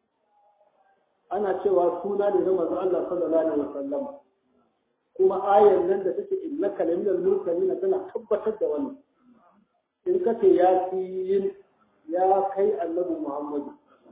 ana cewa suna ne na manzo Allah sallallahu alaihi wasallam kuma ayan nan da take innaka laminal mursalin tana tabbatar da wannan in kace yasin ya kai annabi Muhammad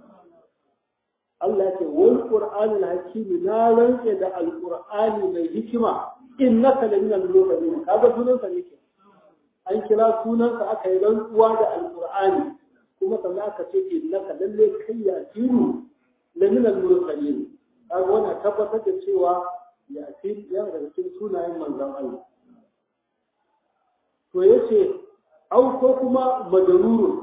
Allah ce wal qur'anul hakim na rantse da alqur'ani mai hikima innaka laminal mursalin kaga sunan sa ne ke an kira sunan sa aka yi rantsuwa da alqur'ani kuma sannan aka ce innaka lalle kai yasinu laminal mursalin kaga wannan tabbatar da cewa yasin yana daga cikin sunayen manzon Allah to yace au ko kuma madarurun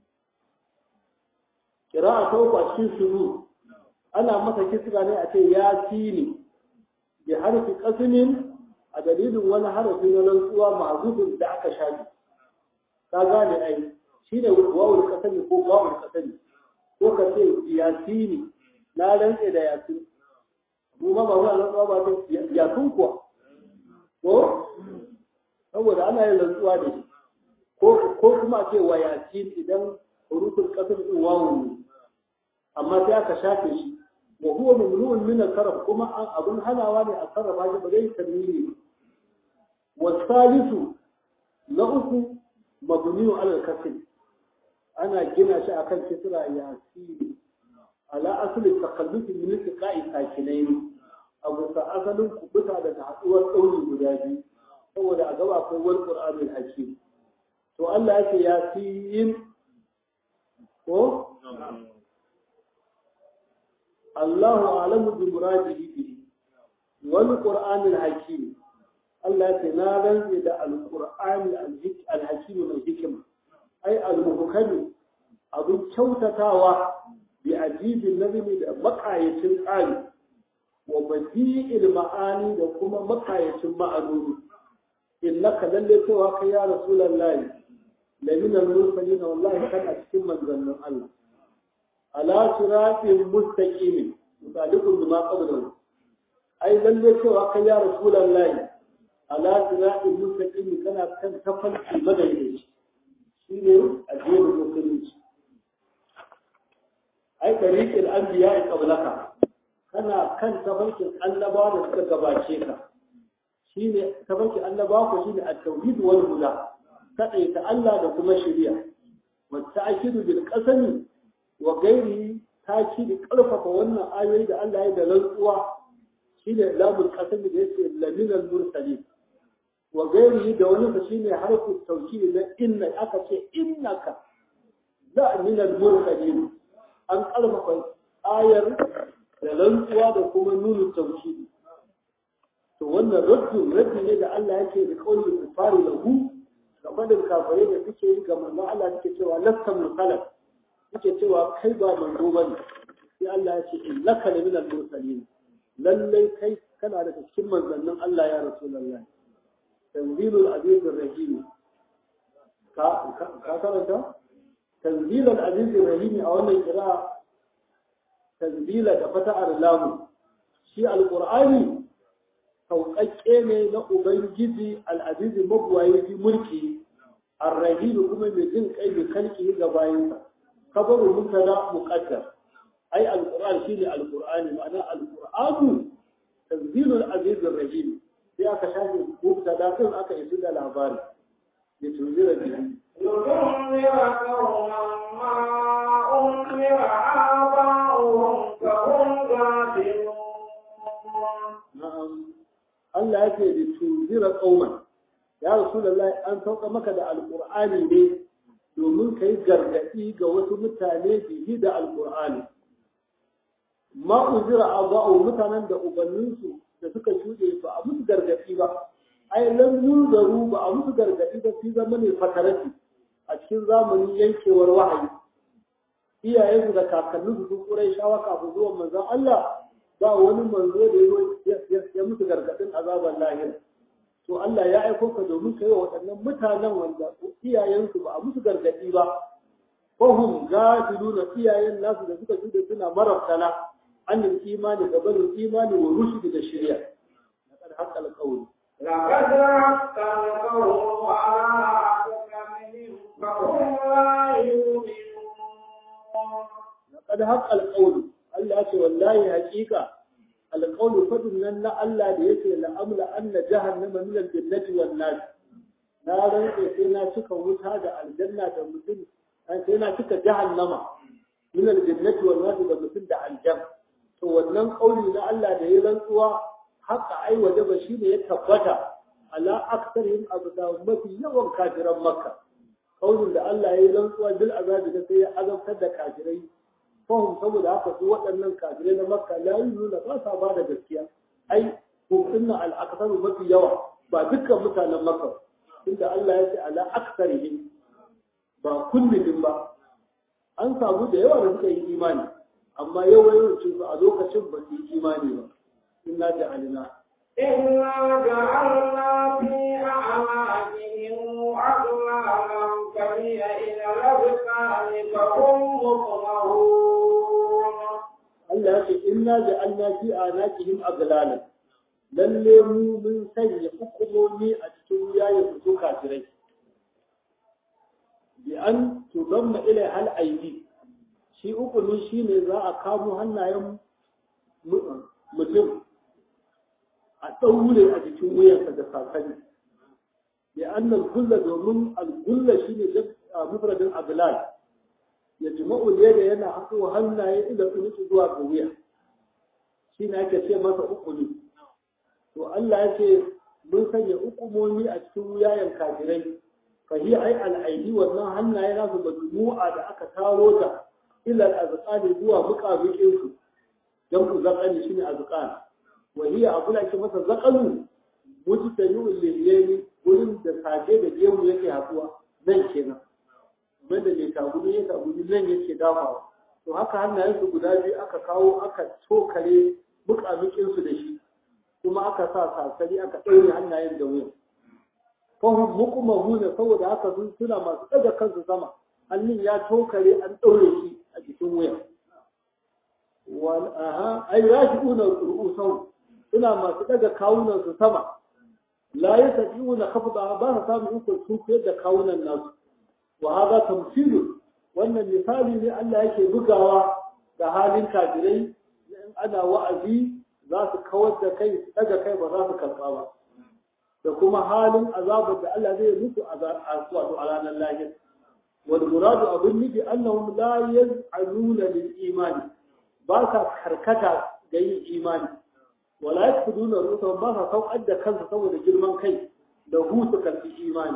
kira'a ta uku a cikin shuru ana masa kisra ne a ce yasini bi harfi qasmin a dalilin wani harafi na rantsuwa ma'zufin da aka shafi ka gane ai shine wawul qasami ko wawul qasami ko ka ce yasini na rantse da yasin mu ma ba za a rantsuwa ba ce yasin kuwa ko saboda ana yin rantsuwa da shi ko kuma ce wa yasin idan hurufin qasam din wawun ne amma sai aka shafe shi wa huwa mamnu'un min al-sarf kuma abun halawa ne a sarrafa shi ba zai tarmini wa salisu na uku mabni'un ala al-kasr ana gina shi akan kisra yasin ala asli takhallufi min istiqa'i sakinaini abu sa asalin kubuta daga haduwar ɗauri guda biyu saboda a gaba akwai wal qur'anul hakim to Allah yake yasin ko Allahu a'lamu bi muradihi bihi wal qur'anul hakim Allah yake na rantsi da al-qur'ani al-hakim mai hikima ai al-muhkam abin kyautatawa bi ajibin nazmi da makayacin tsari wa badi'il ma'ani da kuma makayacin ma'anoni innaka lalle cewa kai ya rasulullahi la min al-mursalin wallahi kan a cikin manzannin Allah ala siratin mustaqim musalikun bima qablahu ai lalle cewa kai ya rasulullahi ala siratin mustaqim kana kan tafarki madaidaici shine addinin musulunci ai tariqil anbiya qablaka kana kan tafarkin annabawa da suka gabace ka shine tafarkin annabawa ko shine at-tauhid wal huda kadai ta Allah da kuma shari'a wa ta'kidu bil qasami wa ghairi ta'kidi karfafa wannan ayoyi da Allah ya da rantsuwa shine lamul qasami da yake laminal mursalin wa ghairi da wani fa shine harfu tawkid na inna aka ce innaka la minal mursalin an karfafa ayar da rantsuwa da kuma nuna tauhidi to wannan raddi ne da Allah yake da kauli kufari lahu ga fadin kafirai da suke yi ga manzon Allah suke cewa lasta mursalan suke cewa kai ba manzo bane sai Allah ya ce innaka la minal mursalin lallai kai kana daga cikin manzannin Allah ya rasulullahi tanzilul azizir rahim ka karanta tanzilul azizir rahim a wannan kira tanzila da fata'ar lamu shi alqur'ani sauƙaƙƙe ne na ubangiji al'azizi magwaye fi mulki arrahim kuma mai jin kai da kalki ga bayansa kabaru mubtada muqaddar ai alqur'an shine alqur'ani ma'ana alqur'anu tanzilul azizir rahim sai aka shafe mubtada din aka yi da labari ya tunzira bihi
لتنذر قوما ما أنذر آباؤهم فهم غافلون.
نعم الله yake da tunzira qauman ya rasulullahi an sauka maka da alqur'ani ne domin kai gargadi ga wasu mutane bihi da alqur'ani ma uzira aba'u mutanen da ubanninsu da suka shuɗe ba a musu gargadi ba ai lam yunzaru ba a musu gargadi ba fi zamanin fatarati a cikin zamanin yankewar wahayi iyayensu da kakanninsu sun kurai shawa kafin zuwan manzon Allah ba wani manzo da ya musu gargadin azaban lahira to Allah ya aiko ka domin kai wa waɗannan mutanen wanda iyayensu ba a musu gargadi ba ko hum gafiluna iyayen nasu da suka shuɗe suna marabtana an imani da barin imani wa rushdi da shari'a laqad haqqal qawl
لقد حق القول على أكثرهم فهم لا يؤمنون.
لقد حق القول Allah ce wallahi hakika alqawlu fadun nan na Allah da yake la amla anna jahannama min al-jannati wan nar na rantsa sai na cika wuta da aljanna da mutum sai na cika jahannama min al-jannati wan nar da mutum da aljanna to wannan kauli na Allah da ya rantsuwa haka ai waje ba shine ya tabbata ala aktharihim abda mafi yawan kafiran makka kaulin da Allah ya rantsuwa bil azabi da sai ya azabtar da kafirai fahim saboda haka su waɗannan kafirai na makka la nuna ba sa ba da gaskiya ai hukunna al-aktaru mafi yawa ba dukkan mutanen makka inda Allah ya ce ala aktarihim ba kullihim ba an samu da yawa da suka yi imani amma yawancin su a lokacin ba su yi imani ba inna ja'alna
إنا جعلنا في أعناقهم أغلالا فهي إلى الأذقان فهم مقمحون.
Allah ya ce inna ja'alna fi anaqihim aglalan lalle mu mun sanya hukumomi a cikin yayin su kafirai bi an tudamma ila hal aidi shi hukumi shine za a kamo hannayen mutum a ɗaure a jikin wuyansa da sakani bi annal kulla domin al-kulla shine mufradin aglal ya jima'u da yana haɗo hannaye ila tsunuki zuwa ga wuya shi ne ake ce masa ukuli to Allah ya ce mun sanya hukumomi a cikin wuyayen kafirai fa hiya ai al'aidi wannan hannaye nasu majmu'a da aka taro ta ila al-azqani zuwa muqabiqin su dan ku zaqani shine azqan wa hiya abula ke masa zaqanu mujtami'u lil gurin da kaje da gemu yake haɗuwa nan kenan wanda mai tagumi ya tagumi nan yake dafawa to haka hannayen su guda biyu aka kawo aka tokare muƙamuƙin su da shi kuma aka sa sasari aka ɗaure hannayen da wuyan fahim mukumahu ne saboda haka sun suna masu ɗaga kansu sama hannun ya tokare an ɗaure shi a jikin wuyan ai ya shi una ru'usau suna masu ɗaga kawunan su sama la ya tafi una kafa ba sa samun ikon sun fiye da kawunan nasu وهذا تمثيل wannan misali ne Allah yake bugawa da halin kafirai in ana wa'azi za su kawar da kai daga kai ba za su karɓa ba da kuma halin azabar da Allah zai musu a ranar lahir wal muradu abun nufi annahum la yaz'aluna lil imani ba sa karkata ga yin imani wala yakfuduna rusul ba sa saukar da kansu saboda girman kai da hutu kan imani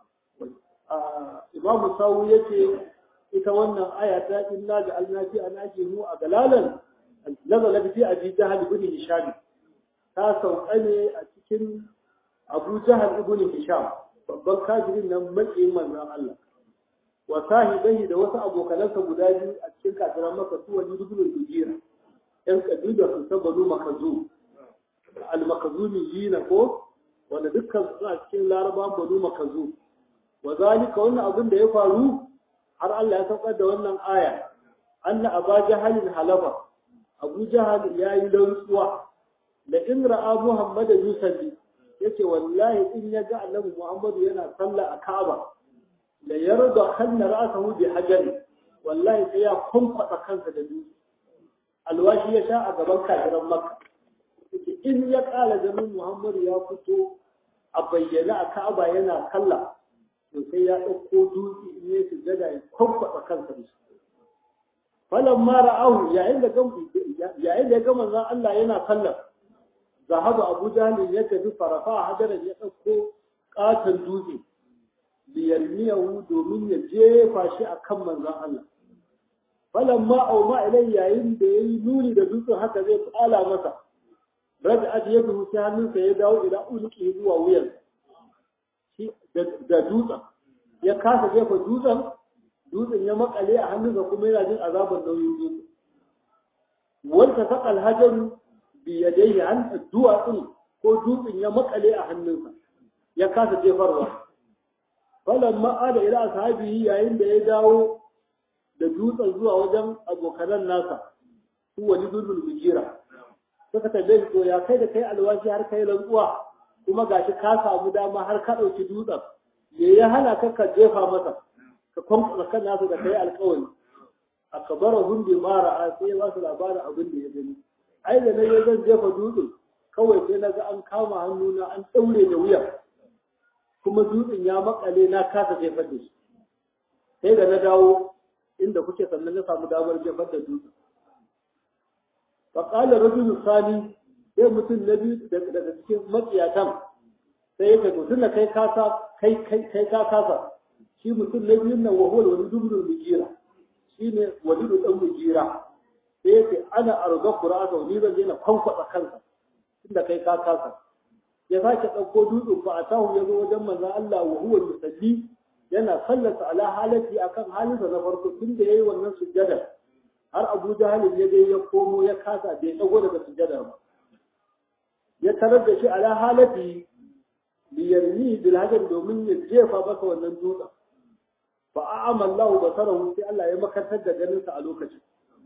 Imam Sawu yace ita wannan aya ta inna ja'alna fi anajihu a galalan nazala fi abi jahl ibn hisham ta sauka ne a cikin Abu Jahl ibn Hisham babban kafirin nan makiyin manzon Allah wa sahibai da wasu abokanansa guda biyu a cikin kafiran Makka su wani ibn Hujira yan kabila su sabaru makazu al-makazumi yina ko wanda dukkan su a cikin Larabawan banu makazu wa zalika wannan abin da ya faru har Allah ya saukar da wannan aya anna Abu Jahl halafa Abu Jahl yayi rantsuwa da in ra'a Muhammad yusalli yace wallahi in ya ga Annabi Muhammad yana sallah a Ka'aba la yarda khanna ra'sahu bi hajar wallahi sai ya kunkwata kansa da dutse alwashi ya sha a gaban kafiran Makka yace in ya kala jami'in Muhammad ya fito a bayyana a Ka'aba yana sallah to sai ya dauko dutse in ya sujada ya kunkwata kansa da shi falamma ra'ahu yayin da ga manzon Allah yana sallah ذهب أبو جهل يكفي فرفع حجرا يأكو قاتل دوزي ليرميه دومين يجيفا شيء كم من ذا الله فلما أوما إليه يعين بينوني دوزي حتى ذي فعلا مسا رجعت يده سهل سيداو إلى أولك هدوى ويل da dutsen ya kasa jefa dutsen ya makale a hannunsa kuma yana jin azabar nauyin dutsen wanda saka alhajaru biyadai an duwatsun ko dutsen ya makale a hannunsa ya kasa jefarwa falan ma'ada ila ashabihi yayin da ya dawo da dutsen zuwa wajen abokanan nasa su wani zulmul mujira suka tambaye to ya kai da kai alwashi har kai rantsuwa kuma gashi ka samu dama har ka dauki dutsen me ya hana ka jefa masa ka kwamfa kan nasu da kai alƙawari akbarahum bi ma ra'a sai ba su labarin abin da ya gani ai da nayi zan jefa dutsen kawai sai naga an kama hannuna an daure da wuya kuma dutsen ya makale na kasa jefar da shi sai da na dawo inda kuke sannan na samu damar jefar da dutsen fa qala rajul sani sai mutum na biyu daga cikin makiyatan sai ya to tunda kai ka kasa shi mutum na biyun nan wa huwa wani dubrul mujira shine walidu dan mujira sai yace ana arga qur'ata ni zan je na kwankwasa kansa tunda kai ka kasa ya sake dauko dutse fa atahu yazo wajen manzon Allah wa huwa yusalli yana sallata ala halati akan halinsa na farko tunda yayi wannan sujjada har Abu Jahl ya je ya komo ya kasa bai dago daga sujjada ba ya tarar da shi ala halati liyarmi bil hajar domin ya jefa baka wannan dutsen fa a'ama Allah basarahu sai Allah ya makantar da ganinsa a lokacin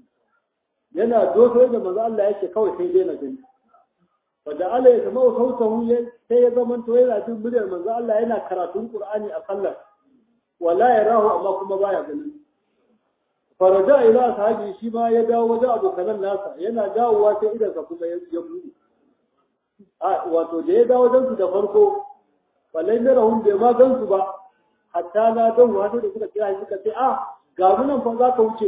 yana doso da manzo Allah yake kawai sai dai na gani fa da Allah ya zama sautahu sai ya zama to yana jin muryar manzo Allah yana karatun Qur'ani a sallar wala yarahu amma kuma baya gani faraja ila sahabi shi ma ya dawo wajen abokan nasa yana dawowa sai idan sa kuma ya buɗe wato da ya dawo wajen su da farko wallahi ne rahun bai ma gan su ba hatta na dan wato da suka kira shi suka ce ga nan fa za ka wuce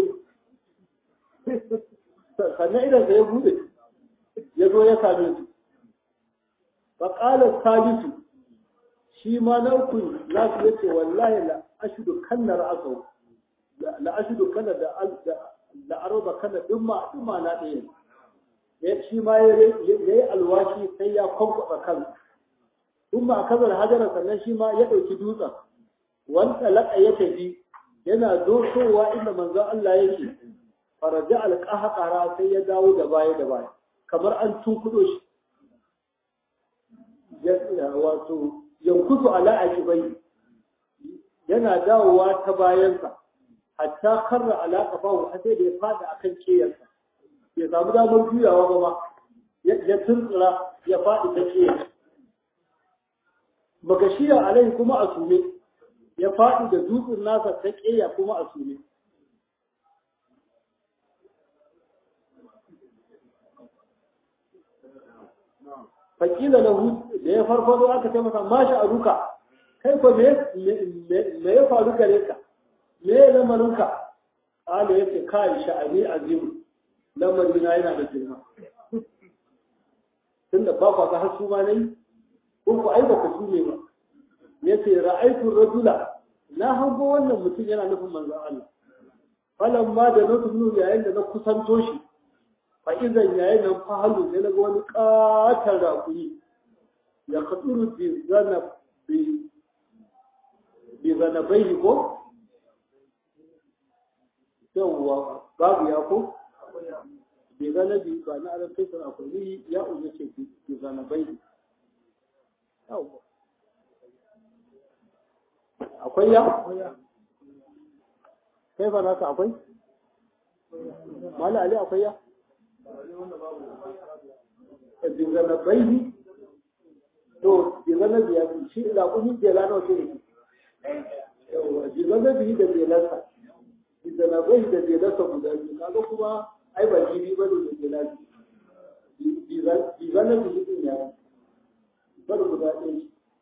sannan idan ya bude ya zo ya same su faƙalar salisu shi ma na uku za su yace wallahi la ashudu kanna ra'asau la ashudu kanna da arba kanna dumma na ɗaya ya shi ma ya yi alwashi sai ya kwankwasa kansa dumma a kazar hajara sannan shi ma ya ɗauki dutsen wanda laƙa ya tafi yana dosowa inda manzon Allah yake faraja alƙahaqara sai ya dawo da baya kamar an tunkudo shi wato yankusu ala ajibai yana dawowa ta bayansa hatta karra ala qafahu sai da ya fada akan kiyarsa ya samu damar juyawa ba ma ya tuntsura ya fadi ta kiyar magashiya alai kuma a sume ya fadi da dutsen nasa ta kiya kuma a sume fakila lahu da ya farfado aka ce masa mashi a ruka kai ko me ya faru gare ka me ya lamarinka ala yace kai sha'ani azimu lamarina yana da girma tunda ba kwa ga hasu ma nayi ko ku ai ba ku su ne ba yace ra'aytu rajula na hango wannan mutum yana nufin manzon Allah falamma da nutu yayin da na kusanto shi fa'izan yayin nan fahalu sai daga wani ƙatar raƙuri ya katsuru bi zanabai ko? yawwa babu ya ko? bi zanabi ba na arabtai sun akwai ya uzu ce bi zanabai yawwa akwai ya? kai ba naka akwai? mala ali akwai ya? bizanabai to bizanabi ya fi shi ila kuni jela nawa ce ne bizanabi da jelarsa bizanabai da jelarsa guda biyu kaga kuma ai ba jibi ba ne da jelarsa bizanabi din ya bar guda ɗaya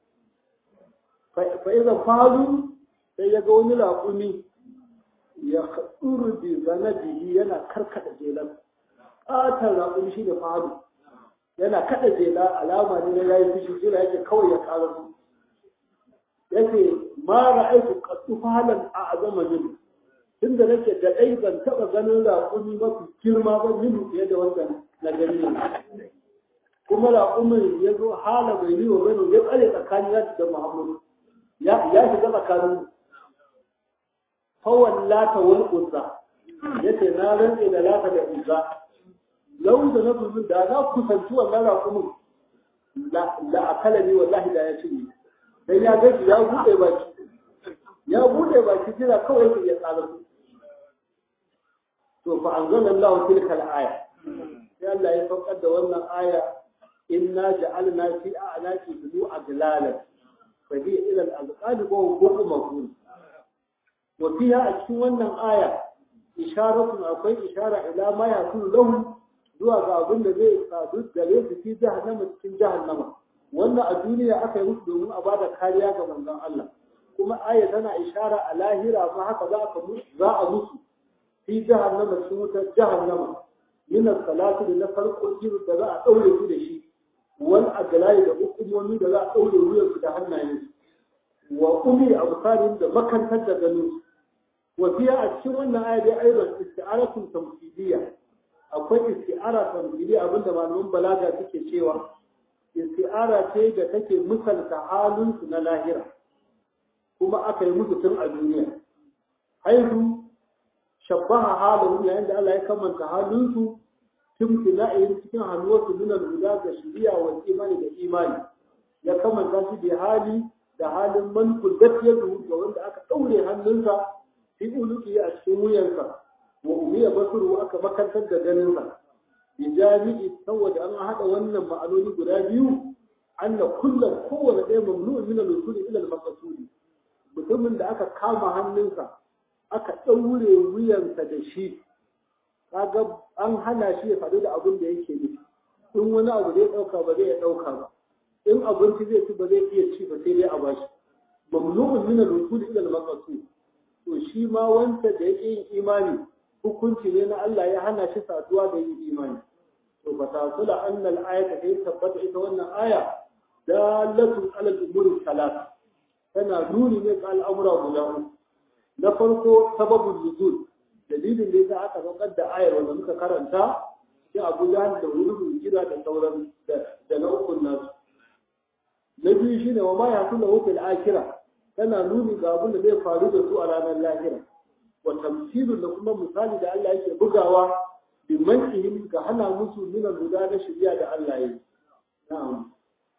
fa idan falu sai ya ga wani laƙumi ya katsuru bizanabi yana karkada jelarsa ƙatar raƙun shi da faru yana kaɗa jela alama ne na yayi fushi jela yake kawai ya ƙara su yake ma ra'aitu qattu fahalan a azama min tunda nake da dai ban taɓa ganin raƙumi mafi girma ba min fiye da wannan na gani ne kuma raƙumin ya zo hala bai yi wa bane ya tsare tsakanin ya da Muhammadu ya shiga tsakanin fawan lata wal uzza yace na rantse da lata da uzza lau da na bulbul da na kusanci wannan raƙumin la akala ne wallahi da ya cinye dan ya gaji ya bude baki jira kawai yake ya tsara su to fa anzalallahu tilka al-aya sai Allah ya saukar da wannan aya inna ja'alna fi a'naqi bidu aglalan fa hiya ila al-azqani wa huwa mafhum wa fiha a cikin wannan aya isharatun akwai ishara ila ma yakunu lahu zuwa ga abin da zai sadu gare su fi jahannama cikin jahannama wannan a duniya aka yi musu domin a bada kariya ga manzon Allah kuma aya tana ishara a lahira ma haka za a musu fi jahannama cikin wutar jahannama min as-salatu da farko jiru da za a daure su da shi wal aglai da hukumomi da za a daure wuyan su da hannayen su wa umi absarin da makantar da ganin su wa fiya a cikin wannan aya dai aidan isti'aratun tamthiliyya akwai isti'ara tamthili abinda malaman balaga suke cewa isti'ara ce da take misalta halin su na lahira kuma aka yi musu tun a duniya haihu shabbaha halin yayin da Allah ya kamanta halin su tun tina'in cikin hannuwar su nuna guda ga shiriya wa imani da imani ya kamanta shi da hali da halin man kullafiyatu ga wanda aka daure hannunsa fi uluki a cikin wuyansa wa umiya basuru aka makantar da ganinsa bi jami'i saboda an haɗa wannan ma'anoni guda biyu anna kullum kowane ɗaya mamnu'un min al-usul ila al-maqsud mutumin da aka kama hannunsa aka ɗaure wuyansa da shi kaga an hana shi ya faɗi da abin da yake nufi in wani abu zai ɗauka ba zai ɗauka ba in abinci zai ci ba zai iya ci ba sai dai a bashi mamnu'un min al-usul ila al-maqsud to shi ma wanda da yake yin imani hukunci ne na Allah ya hana shi saduwa da yin imani to fa tasula anna al-ayata kai tabbata ita wannan aya dalatu ala al-umuri salat tana nuni ne ga al'amura guda uku na farko sababul nuzul dalilin da yasa aka saukar da ayar wanda muka karanta sai Abu Jahl da Wulul Gida da sauran da na ukun nasu na biyu shine wa ma yakunu lahu fil akhirah tana nuni ga abin da zai faru da su a ranar lahira wa tamthilun da kuma misali da Allah yake bugawa bi manhihim ga hana musu min al-huda da shari'a da Allah yake na'am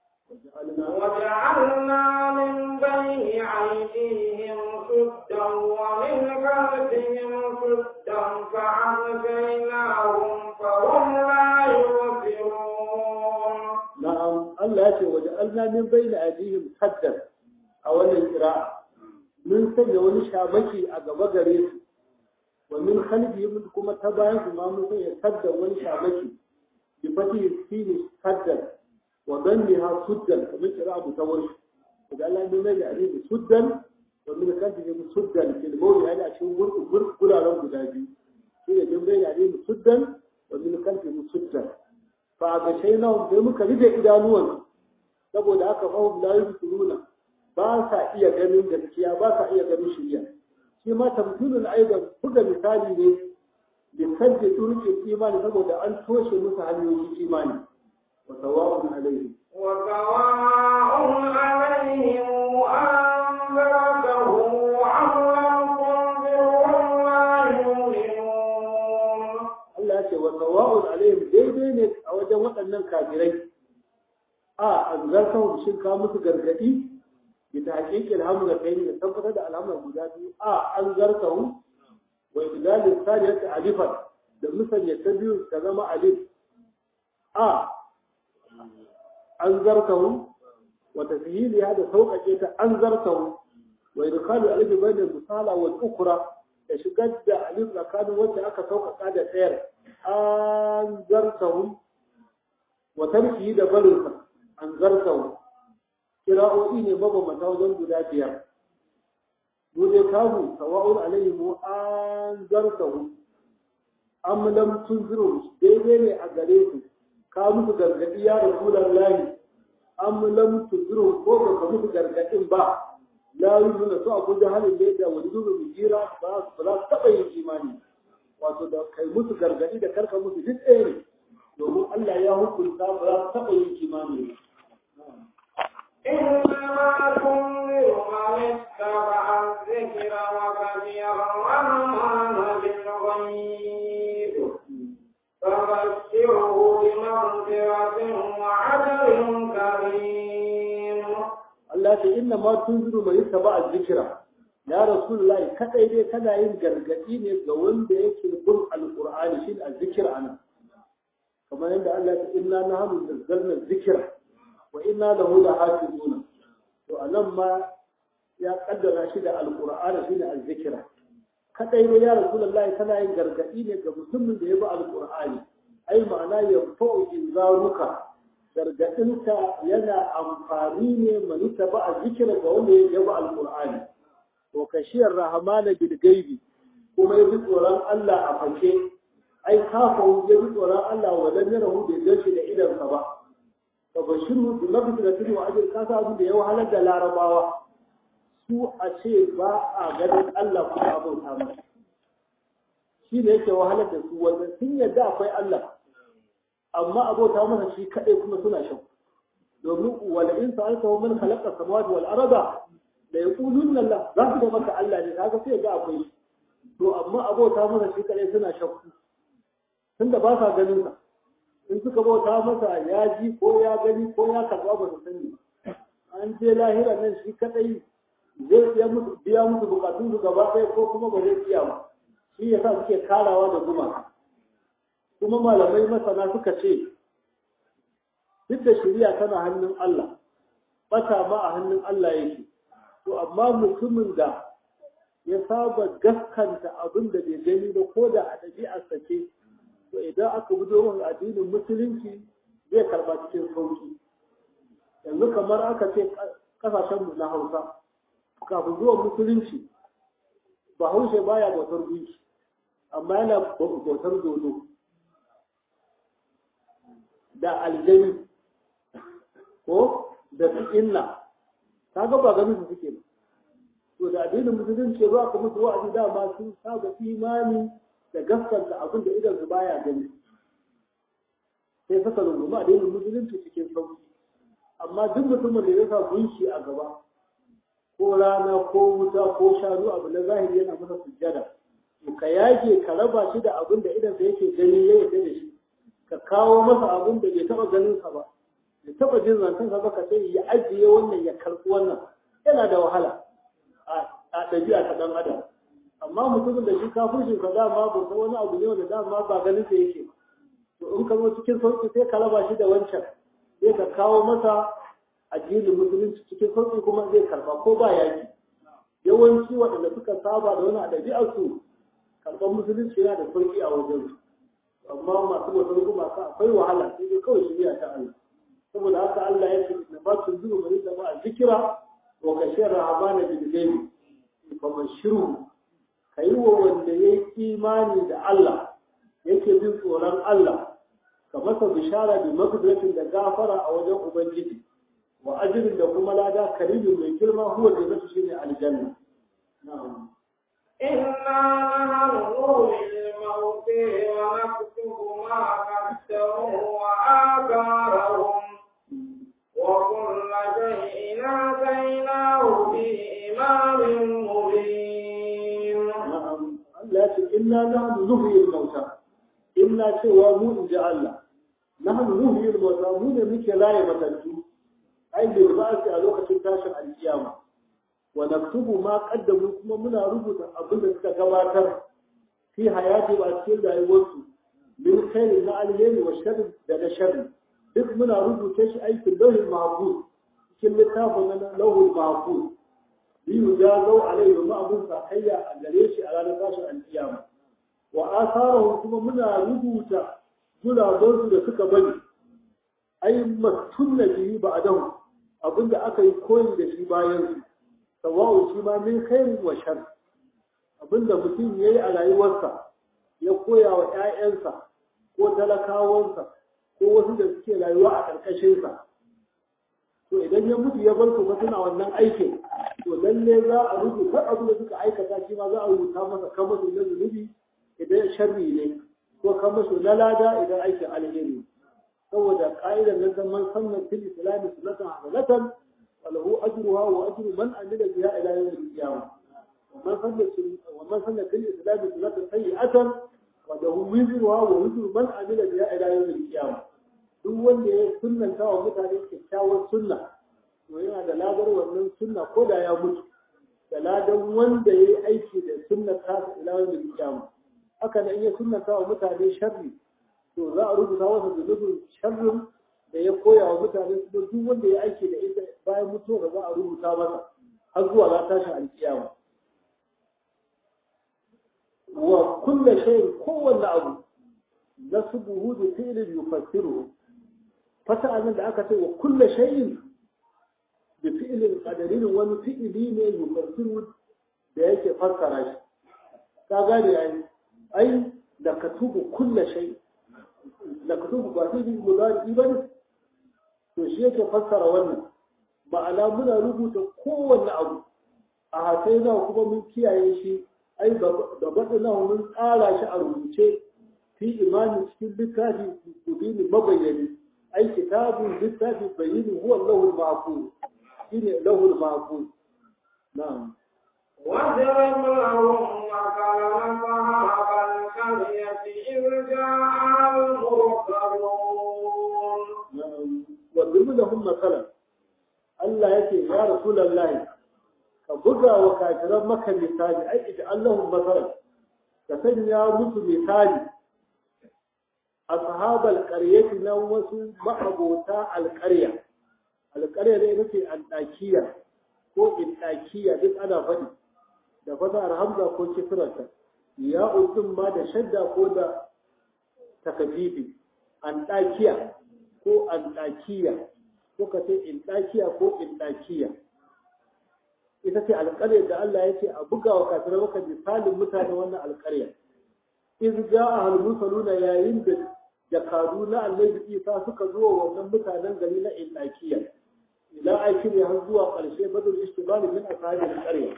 وجعلنا من بين أيديهم سدا ومن خلفهم سدا فأغشيناهم فهم لا يبصرون.
نعم الله يقول وجعلنا من بين أيديهم سدا أولا القراءة من سنة ونشابكي أقبى غريب ومن خلفهم كما تبعهم ما من سدا ونشابكي بفتح السين سدا وظنها سدا كما قراءة متورش وجعلنا من بين أيديهم سدا ومن خلفهم سدا في الموضع هذا عشان ورق كل على مدابي هي من بين أيديهم سدا ومن خلفهم سدا فأغشيناهم بمك رجع إدانون saboda haka fahim la yusiruna ba sa iya ganin gaskiya ba sa iya ganin shari'a shi ma tamthilul aidan buga misali ne da kanta turke imani saboda an toshe musu hanyoyin imani wa sawa'un alaihim
anzartahu am lam tunzirhum la yu'minun.
Allah ya ce wa sawa'un alaihim daidai ne a wajen waɗannan kafirai anzartahu shin ka musu gargadi da hakikin hamza kai ne tabbatar da al'amuran guda biyu anzartahu wa idlal al-thaliyat alifan da musanya ta biyu ta zama alif anzartahu wa tafhili hada sauƙaƙe ta anzartahu wa idkhalu alif bayna al-musala wal ukhra da shigar da alif tsakanin wacce aka sauƙaƙa da tsayar anzartahu wa tarkihi da barinsa an zartahu kira'o'i ne mabambanta wajen guda biyar mu dai kamu sawa'un alaihim an zartahu am lam tunziru daidai ne a gare su ka musu gargadi ya rasulullahi am lam tunziru ko ba ka musu gargadin ba la yuzuna su abu da halin da ya wani zuwa bijira ba su taɓa yin imani wato da kai musu gargadi da karka musu duk ɗaya ne domin Allah ya hukunta ba za su taɓa yin imani.
إنما تنذر من اتبع الذكر وخشي الرحمن بالغيب فبشره بمغفرة وأجر كريم.
الله إنما تنذر من اتبع الذكر يا رسول الله كذا إذا كذا ينقرقين يقولون بيك القرآن القرآن شيء الذكر عنه كما عند الله إنا نحن نزلنا الذكر وإنا له لحافظون وألما يا قدر شيء القرآن شيء الذكر kada yi ya rasulullahi kana yin gargadi ne ga mutumin da ya bi alqur'ani ai ma'ana ya fa'u inzaruka gargadinka yana amfani ne manita ba a zikira ga wanda ya bi alqur'ani to kashiyar rahmana bil gaibi kuma ya bi tsoron Allah a fake ai kafa ya bi tsoron Allah wa lam yarahu da gashi da idansa ba fa bashiru bi maghfiratin wa ajr kasa abin da ya wahalar da larabawa su a ce ba a ganin Allah kuma abauta masa shi ne yake wahalar da su wanda sun yadda akwai Allah amma abauta masa shi kadai kuma suna shan domin wala in sa'alta man khalaqa samawati wal arda la yaquluna Allah za su ga maka Allah ne kaga sai ga akwai to amma abauta masa shi kadai suna shakku tunda ba sa ganin sa in suka bauta masa ya ji ko ya gani ko ya karba ba su sani an je lahira nan shi kadai zai biya musu bukatun su gaba ɗaya ko kuma ba zai iya ba shi yasa suke karawa da guma kuma malamai masana suka ce duk da shari'a tana hannun Allah bata ma a hannun Allah yake to amma mutumin da ya saba gaskanta abin da bai gani ba ko da a ɗabi'ar sake to idan aka bi domin addinin musulunci zai karba cikin sauki yanzu kamar aka ce kasashenmu na Hausa kafin zuwa musulunci bahaushe baya bautar gunki amma yana bautar dodo da aljani ko da su inna kaga ba ganin su suke ba to da addinin musulunci ba ka musu wa'azi dama sun saba imani da gaskanta abin da idan su baya gani sai suka rungumi addinin musulunci cikin sauki amma duk mutumin da ya sa gunki a gaba ko rana ko wuta ko shanu abu na zahiri yana masa sujjada to ka yage ka raba shi da abin da idan sa yake gani ya yarda da shi ka kawo masa abin da bai taba ganin sa ba bai taba jin zancen sa ba ka sai ya ajiye wannan ya karɓi wannan yana da wahala a ɗabi'a ta ɗan adam amma mutumin da shi kafircin ka dama ba san wani abu ne wanda dama ba ganin sa yake ba to in ka zo cikin sauki sai ka raba shi da wancan sai ka kawo masa addinin musulunci cikin sauki kuma zai karba ko ba yaki yawanci waɗanda suka saba da wani ɗabi'ar su karɓar musulunci yana da sauki a wajen su amma masu wasan masu akwai wahala sai dai kawai shari'a ta Allah saboda haka Allah ya ce na ba su zuwa mai da ba zikira wa kashir rahabana bil gaibi fa bashiru kai wa wanda yayi imani da Allah yake bin tsoron Allah ka masa bishara bi magfiratin da gafara a wajen ubangiji wa ajrin da kuma lada karimin mai girma huwa da zai shine aljanna na'am
inna nahnu al-mawti wa naktubu ma qaddamu wa atharahum wa kullu shay'in ataynahu bi imamin mubin
na'am Allah ya ce inna nahnu nuhyi al-mauta inna cewa mu inji Allah nahnu nuhyi al-mauta mu ne muke laye matattu ai bil ba'si a lokacin tashin alkiyama wa naktubu ma qaddamu kuma muna rubuta abin da suka gabatar fi hayati ba cikin rayuwarsu min khairin na alheri wa sharri daga sharri duk muna rubuta shi aikin lauhin mahfuz cikin littafin na lauhul mahfuz bi yujazau alaihi ma abun sakayya a gare shi a ranar tashin alkiyama wa asarahu kuma muna rubuta gurabansu da suka bari ai matunna bihi ba'dahu abinda aka yi koyi da shi bayan su sawa'u shi ma min khairin wa shar abinda mutum yayi a rayuwarsa ya koya wa ƴaƴansa ko talakawansa ko wasu da suke rayuwa a ƙarƙashin sa to idan ya mutu ya bar su ba suna wannan aikin to lalle za a rubuta abin da suka aikata shi ma za a rubuta masa kamar su na zunubi idan sharri ne ko kamar su na lada idan aikin alheri saboda ƙa'idar na zaman sannan fil islami sunnatan hasanatan wa lahu ajruha wa ajru man amila biha ila yawm al-qiyamah wa man sanna fil islami sunnatan sayyi'atan wa lahu wizruha wa wizru man amila biha ila yawm al-qiyamah duk wanda ya sunnanta wa mutane kyakkyawar sunna to yana da ladar wannan sunna ko da ya mutu da ladan wanda ya yi aiki da sunnar ta ila yawm al-qiyamah haka nan ya sunnanta wa mutane sharri to za a rubuta masa zunubin sharrin da ya koya wa mutane su duk wanda ya aiki da ita bayan mutuwa za a rubuta masa har zuwa za tashi alkiyama wa kullu shay'in kowanne abu nasbuhu bi fi'lin yufassiruhu fata anan da aka ce wa kullu shay'in bi fi'lin qadarin wani fi'ili ne yufassiru da yake fassara shi ka gane ai da katubu kullu shay'in da kutubu ba sai bin mudari ba ne to shi yake fassara wannan ma'ana muna rubuta kowanne abu a hakai na kuma mun kiyaye shi ai da baɗina mun tsara shi a rubuce fi imani cikin littafi kubini mabayyani ai kitabun littafi bayyini huwa lahul mahfuz shine lahul mahfuz na'am
واضرب لهم مثلا أصحاب القرية إذ جاء المرسلون
واضرب لهم مثلا الله يكي يا رسول الله كبرى وكافرا مكة مثالي أي اجعل لهم مثلا كسنيا مثل مثالي أصحاب القرية نومسوا محبوتا القرية دي نفي الأكية ko intakiya duk ana faɗi da fasahar hamza ko kisrata ya udin ma da shadda ko da takafifi antakiya ko antakiya ko ka ce intakiya ko intakiya ita ce alƙaryar da Allah ya ce a buga wa kafirai maka misalin mutane wannan alƙaryar iz ja'a al-mursaluna yayin da jakadu na annabi Isa suka zo wannan mutanen gari na Ilakiya ila akiri har zuwa ƙarshe badul istibali min ashabi al-qarya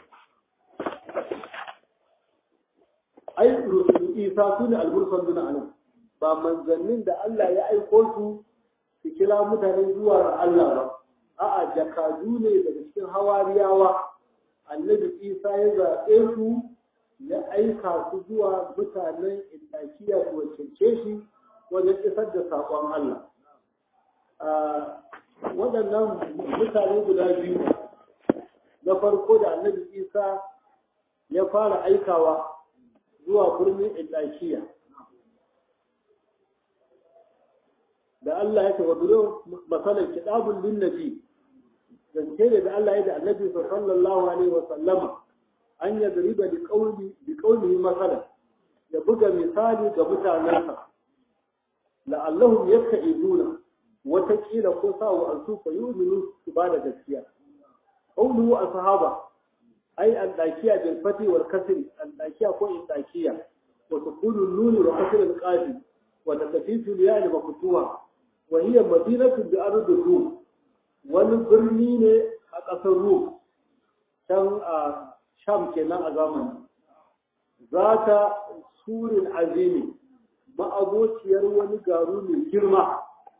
ai rusul Isa sune al-mursaluna anan ba manzannin da Allah ya aiko su kira mutane zuwa ga Allah ba a'a jakadu ne daga cikin hawariyawa annabi Isa ya zaɓe su ya aika su zuwa mutanen Ilakiya su wakilce shi wajen isar da saƙon Allah. Waɗannan mutane guda biyu na farko da annabi Isa ya fara aikawa zuwa birnin Ilakiya. Da Allah ya tabbaro masalan kitabun lin nabi zance da Allah ya da annabi sallallahu alaihi wa sallama an yadriba bi qawlihi masalan ya buga misali ga mutanensa la'allahum yatta'iduna wata kila ko sa wa ansu fa yu'minu su ba da gaskiya qawluhu ashaba ay al-dakiya bil fati wal kasri al-dakiya ko al-dakiya wa sukunu nun wa kasr al-qadi wa takfifu al-ya maqtuwa wa hiya madinatu bi ard rum wani birni ne a ƙasar rum can a sham kenan a zamani zata surin azimi ma'abociyar wani garu mai girma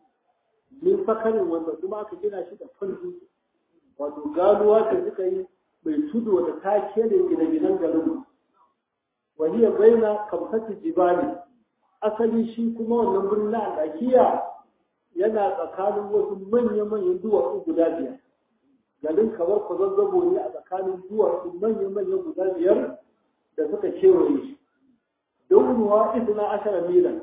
min sakarin wanda kuma aka gina shi da falzu wato ganuwa ta suka yi mai tudu wanda ta kere gine-ginen garin wahiyar baina kamsati jibali asali shi kuma wannan birnin na Andakiya yana tsakanin wasu manya-manyan duwatsu guda biyar garin kamar kwazazzabo ne a tsakanin duwatsu manya-manyan guda biyar da suka kewaye shi daunuwa isna ashara milan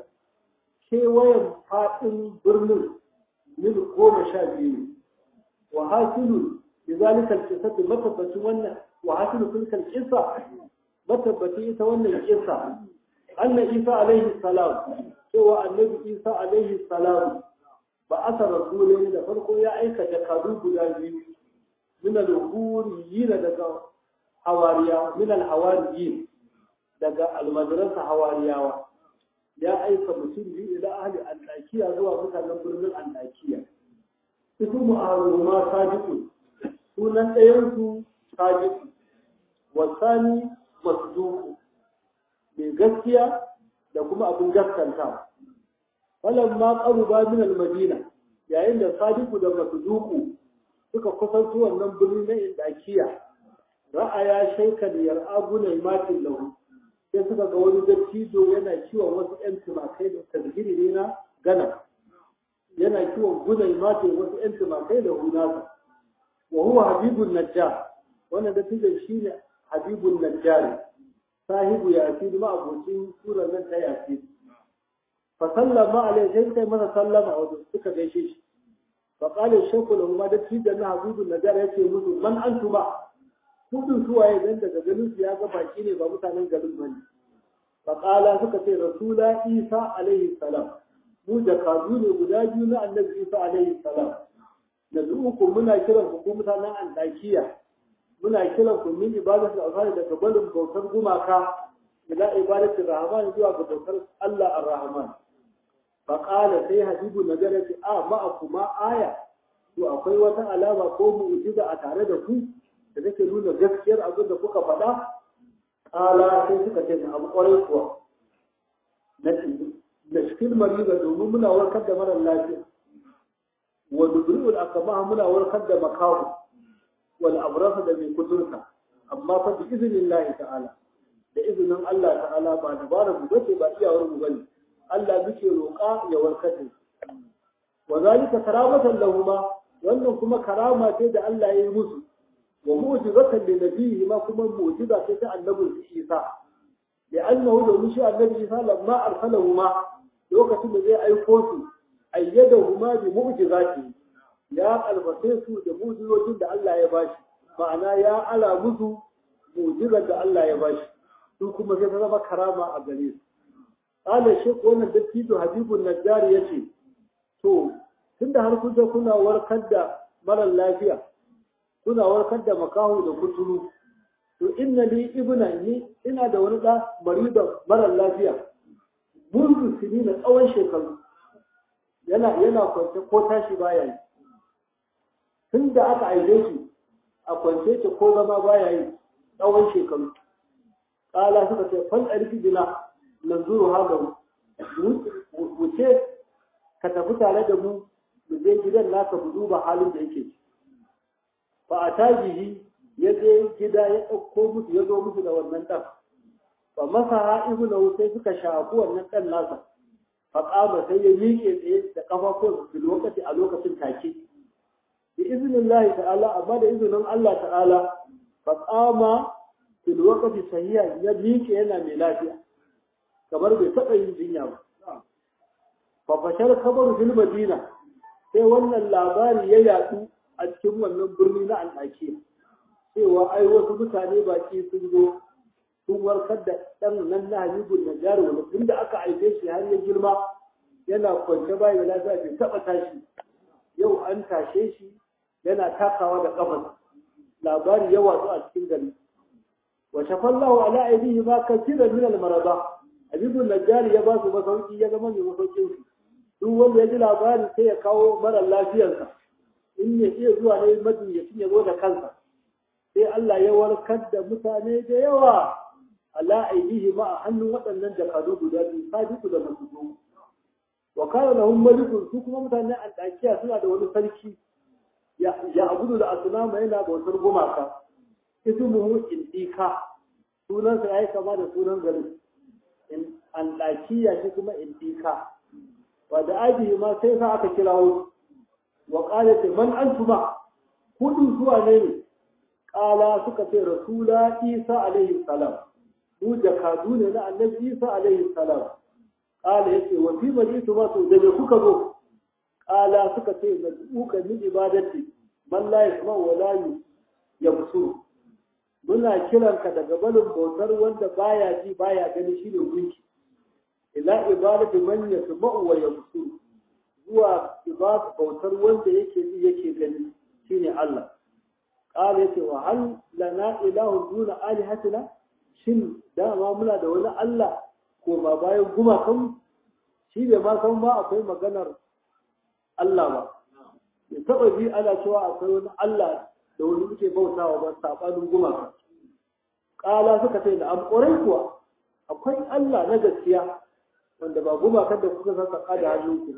kewayen faɗin birnin mil 12 wa hasilu bi zalika al-qissati matabbacin wannan wa hasilu tilka al-qissa matabbacin ita wannan qissa anna Isa alaihi salam cewa annabi Isa alaihi salam ba asa rasulai da farko ya aika jakadu guda biyu min al-huriyyin daga hawariya min al-hawariyin daga almadrasa hawariyawa ya aika mutum biyu ila ahli Andakiya zuwa mutanen birnin Andakiya ismu ahluma sadiqu sunan ɗayan su sadiqu wasani masduqu mai gaskiya da kuma abin gaskanta falamma qaruba min al-madina yayin da sadiqu da masduqu suka kusanto wannan birnin na Andakiya ra'aya shaykan yar'abuna imatin lahu sai suka ga wani dattijo yana kiwon wasu 'yan tumakai da tasgiri ne na gana yana kiwon gunai mata wasu 'yan tumakai da hunasa wa huwa habibun najjar wannan dattijo shine habibun najjar sahibu yasin ma abocin surar nan ta yasin fa sallama alaihi sai kai masa sallama wato suka gaishe shi fa qala shaykhu lahu ma dattijo na habibun najjar yace musu man antuma kudin suwaye dan daga ganin su ya ga baki ne ba mutanen garin bane faqala suka ce rasula Isa alaihi salam mu jakadu ne guda biyu na annabi Isa alaihi salam nad'ukum muna kiran ku mutanen Andakiya muna kiran ku min ibadatu al-azhar daga balin bautar gumaka ila ibadatu rahman zuwa ga bautar Allah ar-rahman faqala sai habibu nagara ce a ma'akuma aya to akwai wata alama ko mu'jiza a tare da ku da take nuna gaskiyar abin da kuka faɗa ƙala sai suka ce abu ƙwarai kuwa na cikin mariza domin muna warkar da marar lafiya wa dubri'ul akama muna warkar da makahu wal abrasa da mai kuturta amma fa bi izinin Allah ta'ala da izinin Allah ta'ala ba dabarar mu bace ba iyawar mu bane Allah muke roƙa ya warkar da wa zalika karamatan lahuma wannan kuma karama ce da Allah ya yi musu wa mu'jizatan li nabiyhi ma kuma mu'jiza ce ta annabi Isa li'annahu da mushi annabi Isa lamma arsalahuma lokacin da zai aiko su ayyadahuma bi mu'jizati ya albace su da mu'jizojin da Allah ya bashi ma'ana ya ala musu mu'jizar da Allah ya bashi su kuma sai ta zama karama a gare su qala shaykh wannan dattijo habibun najjar yace to tunda har kun kuna warkar da mara lafiya suna warkar da makaho da kuturu to inna li ibna ni ina da wani da maridan mara lafiya mundu sini na tsawon shekaru yana kwance ko tashi baya yi tun da aka aike shi a kwance ce ko zama baya yi tsawon shekaru kala suka ce fal arfi bina nanzuru hada wuce ka tafi tare da mu je gidan naka mu duba halin da yake fa atajihi ya je gida ya ɗauko musu ya zo musu da wannan ɗan fa masa ibnu sai suka shafi wannan ɗan nasa fa qama sai ya miƙe tsaye da kafafun da lokaci a lokacin take bi iznillahi ta'ala amma da izinin Allah ta'ala fa qama fil waqti sahiha ya miƙe yana mai lafiya kamar bai taɓa yin jinya ba fa fashar kabaru fil madina sai wannan labari ya yadu a cikin wannan birni na Antakiya cewa ai wasu mutane baki sun zo sun warkar da ɗan nan na Habibun Najjar wanda tunda aka aike shi har ya girma yana kwance bai da lafiya bai taɓa tashi yau an tashe shi yana takawa da ƙafar labari ya watsu a cikin gari wa shafallahu ala aidihi ma kasira min al-marada Habibun Najjar ya ba su masauki ya zama mai masaukin su duk wanda ya ji labari sai ya kawo mara lafiyarsa in ya iya zuwa ne majinyacin ya zo da kansa sai Allah ya warkar da mutane da yawa ala aidihi ma a hannun waɗannan jakadu guda biyu sadiku da masudu wa kana lahum malikun su kuma mutanen Antakiya suna da wani sarki ya abudu da asnama yana bautar gumaka ismuhu indika sunansa yayi kama da sunan garin Antakiya shi kuma indika wa da ajihi ma sai sa aka kirawo wa qalat man antuma kudin zuwa ne kala suka ce rasula Isa alaihi salam mu jakadu ne na annabi Isa alaihi salam kala yace wa fi majitu ma to da kuka zo kala suka ce nad'uka min ibadati man la yasma wa la yabsur muna kiranka daga balin bautar wanda baya ji baya gani shine gunki ila ibadati man yasma wa yabsur zuwa ibad bautar wanda yake ji yake gani shine Allah qala yace wa hal lana ilahu duna alihatina shin dama muna da wani Allah ko ba bayan gumakan shi da ma san ma akwai maganar Allah ba ya taba bi ana cewa akwai wani Allah da wani muke bautawa ba sabanin gumaka qala suka ce da amƙorai kuwa akwai Allah na gaskiya wanda ba gumakan da kuka saka da hannunku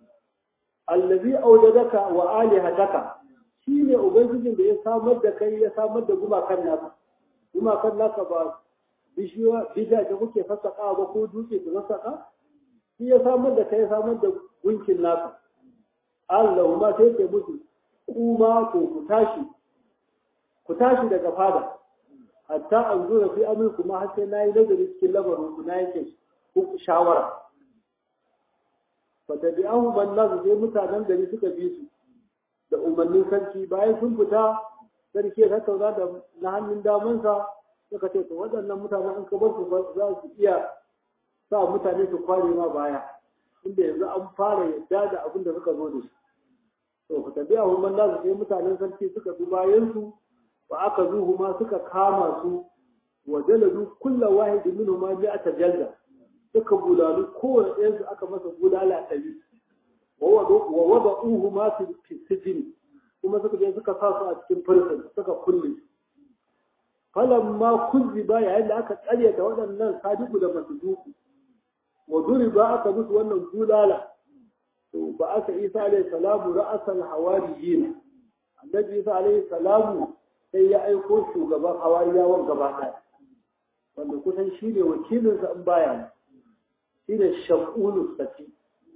allazi awjadaka wa alihataka shine ubangijin da ya samar da kai ya samar da gumakan naka ba bishiya da kuke sassaka ba ko dutse ku sassaka shi ya samar da kai ya samar da gunkin naka Allah ma sai ke musu kuma ko ku tashi daga fada hatta an zo fi amin kuma har sai nayi nazari cikin labarin ku na yake ku shawara fatabi'ahu man nasu sai mutanen gari suka bi su da umarnin sarki bayan sun fita sarki ya tattauna da na hannun damansa suka ce to waɗannan mutanen an kabar su za su iya sa mutane su kware ma baya inda yanzu an fara yadda da abin da suka zo da shi to fatabi'ahu man nasu sai mutanen sarki suka bi bayan su wa aka zuhu ma suka kama su wa jaladu kullu wahidin minhum ma bi'ata jalda suka bulalu kowane ɗayansu aka masa bulala ɗari wa wada'uhu ma fi sijini kuma suka je suka sa su a cikin prison suka kulle falamma kunziba yayin da aka tsare da waɗannan sadiku da masuduku wa duriba aka musu wannan bulala to ba aka Isa alaihi salamu ra'asal hawariyin annabi Isa alaihi salamu sai ya aiko shugaban hawariyawan gaba ɗaya wanda kusan shi ne wakilinsa in baya shi ne shaf'ulu sati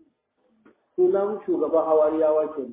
sunan shugaban hawariyawa ke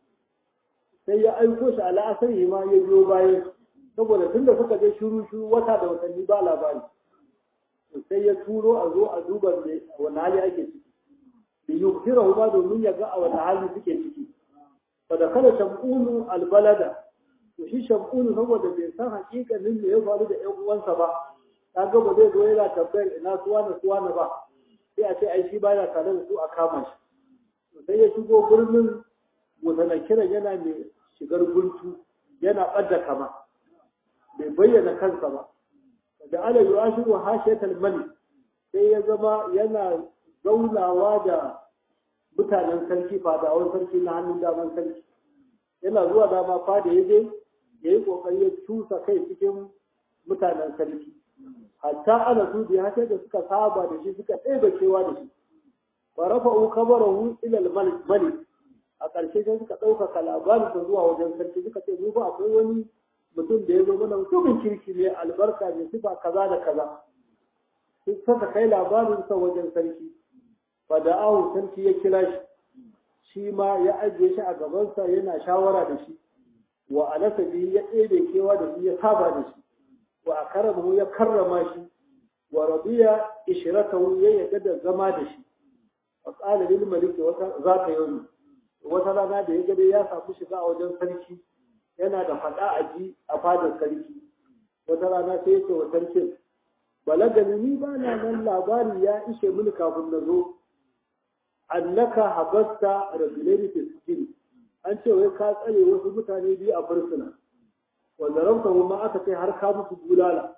sai ya aiko shi al'asari ma ya biyo bayan saboda tun da suka je shuru wata da watanni ba labari sai ya turo a zo a duba wani hali ake ciki da yukira ma domin ya ga a wani hali suke ciki fa da kada shaf'ulu albalada to shi shaf'ulu saboda bai san hakikanin me ya faru da ƴan uwansa ba ta ga ba zai zo yana tambayar ina suwa na ba sai a ce ai shi baya tare da su a kama shi sai ya shigo birnin mutanakiran yana mai shigar guntu yana ɓadda kama bai bayyana kansa ba da ala yu'ashiru hashiyatal malik sai ya zama yana zaunawa da mutanen sarki fadawan sarki na hannun daman sarki yana zuwa dama fada ya je ya yi kokari ya cusa kai cikin mutanen sarki hatta ana su da haka da suka saba da shi suka ɗebe kewa da shi fa rafa'u kabarahu ila al-malik a ƙarshe sai suka ɗaukaka labarin ta zuwa wajen sarki suka ce mu ba akwai wani mutum da ya zo mana mutumin kirki ne albarka ne sifa kaza da kaza sai suka kai labarin sa wajen sarki fa da'ahu sarki ya kira shi shi ma ya ajiye shi a gabansa yana shawara da shi wa alasabi ya ɗebe kewa da shi ya saba da shi wa akaramahu ya karrama shi wa radiya ishratahu ya yarda da zama da shi wa qala lil malik zata yawmi wata rana da ya gade ya samu shiga a wajen sarki yana da fada a ji a fadar sarki wata rana sai yake wa sarkin balagani ni ba na nan labari ya ishe mini kafin na zo annaka habasta rajulaini fi sijin an ce wai ka tsare wasu mutane biyu a fursuna wanda ranka ma aka ce har ka musu bulala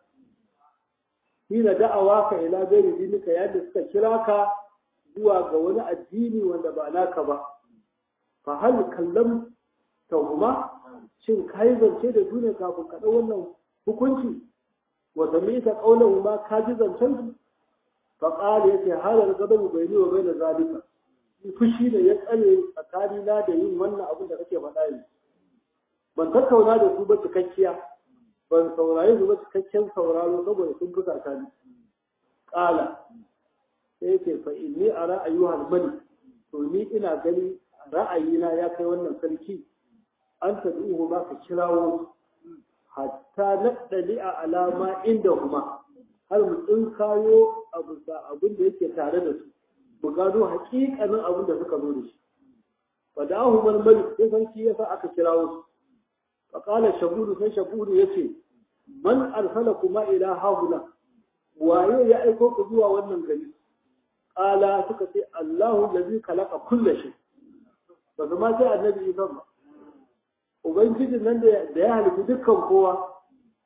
hina da'awa ka ila gairi dinika yadda suka kira ka zuwa ga wani addini wanda ba naka ba fa hal kallam tawhuma shin kai zance da su ne kafin ka dau wannan hukunci wa zamita qawluhu ma ka ji zancen su fa qala yace halal gadabu bayni wa bayna zalika fushi da ya tsare tsakanina da yin wannan abin da kake faɗa yi ban tattauna da su ba cikakkiya ban saurare su ba cikakken sauraro saboda sun fusa ta ni qala sai yake fa inni ara ayyuhal malik to ni ina gani ra'ayina ya kai wannan sarki an tabi'uhu ma ka kirawo hatta naɗali a alama inda kuma har mu tsinkayo abin da yake tare da su mu gano haƙiƙanin abin da suka zo da shi fa da ahu man malik sai sarki ya sa aka kirawo su fa qala shaburu sai shaburu yace man arsala kuma ila haula waye ya aiko ku zuwa wannan gari qala suka ce Allahu allazi khalaqa kulli shay ba kuma sai annabi Isa ba ubangijin nan da ya halitta dukkan kowa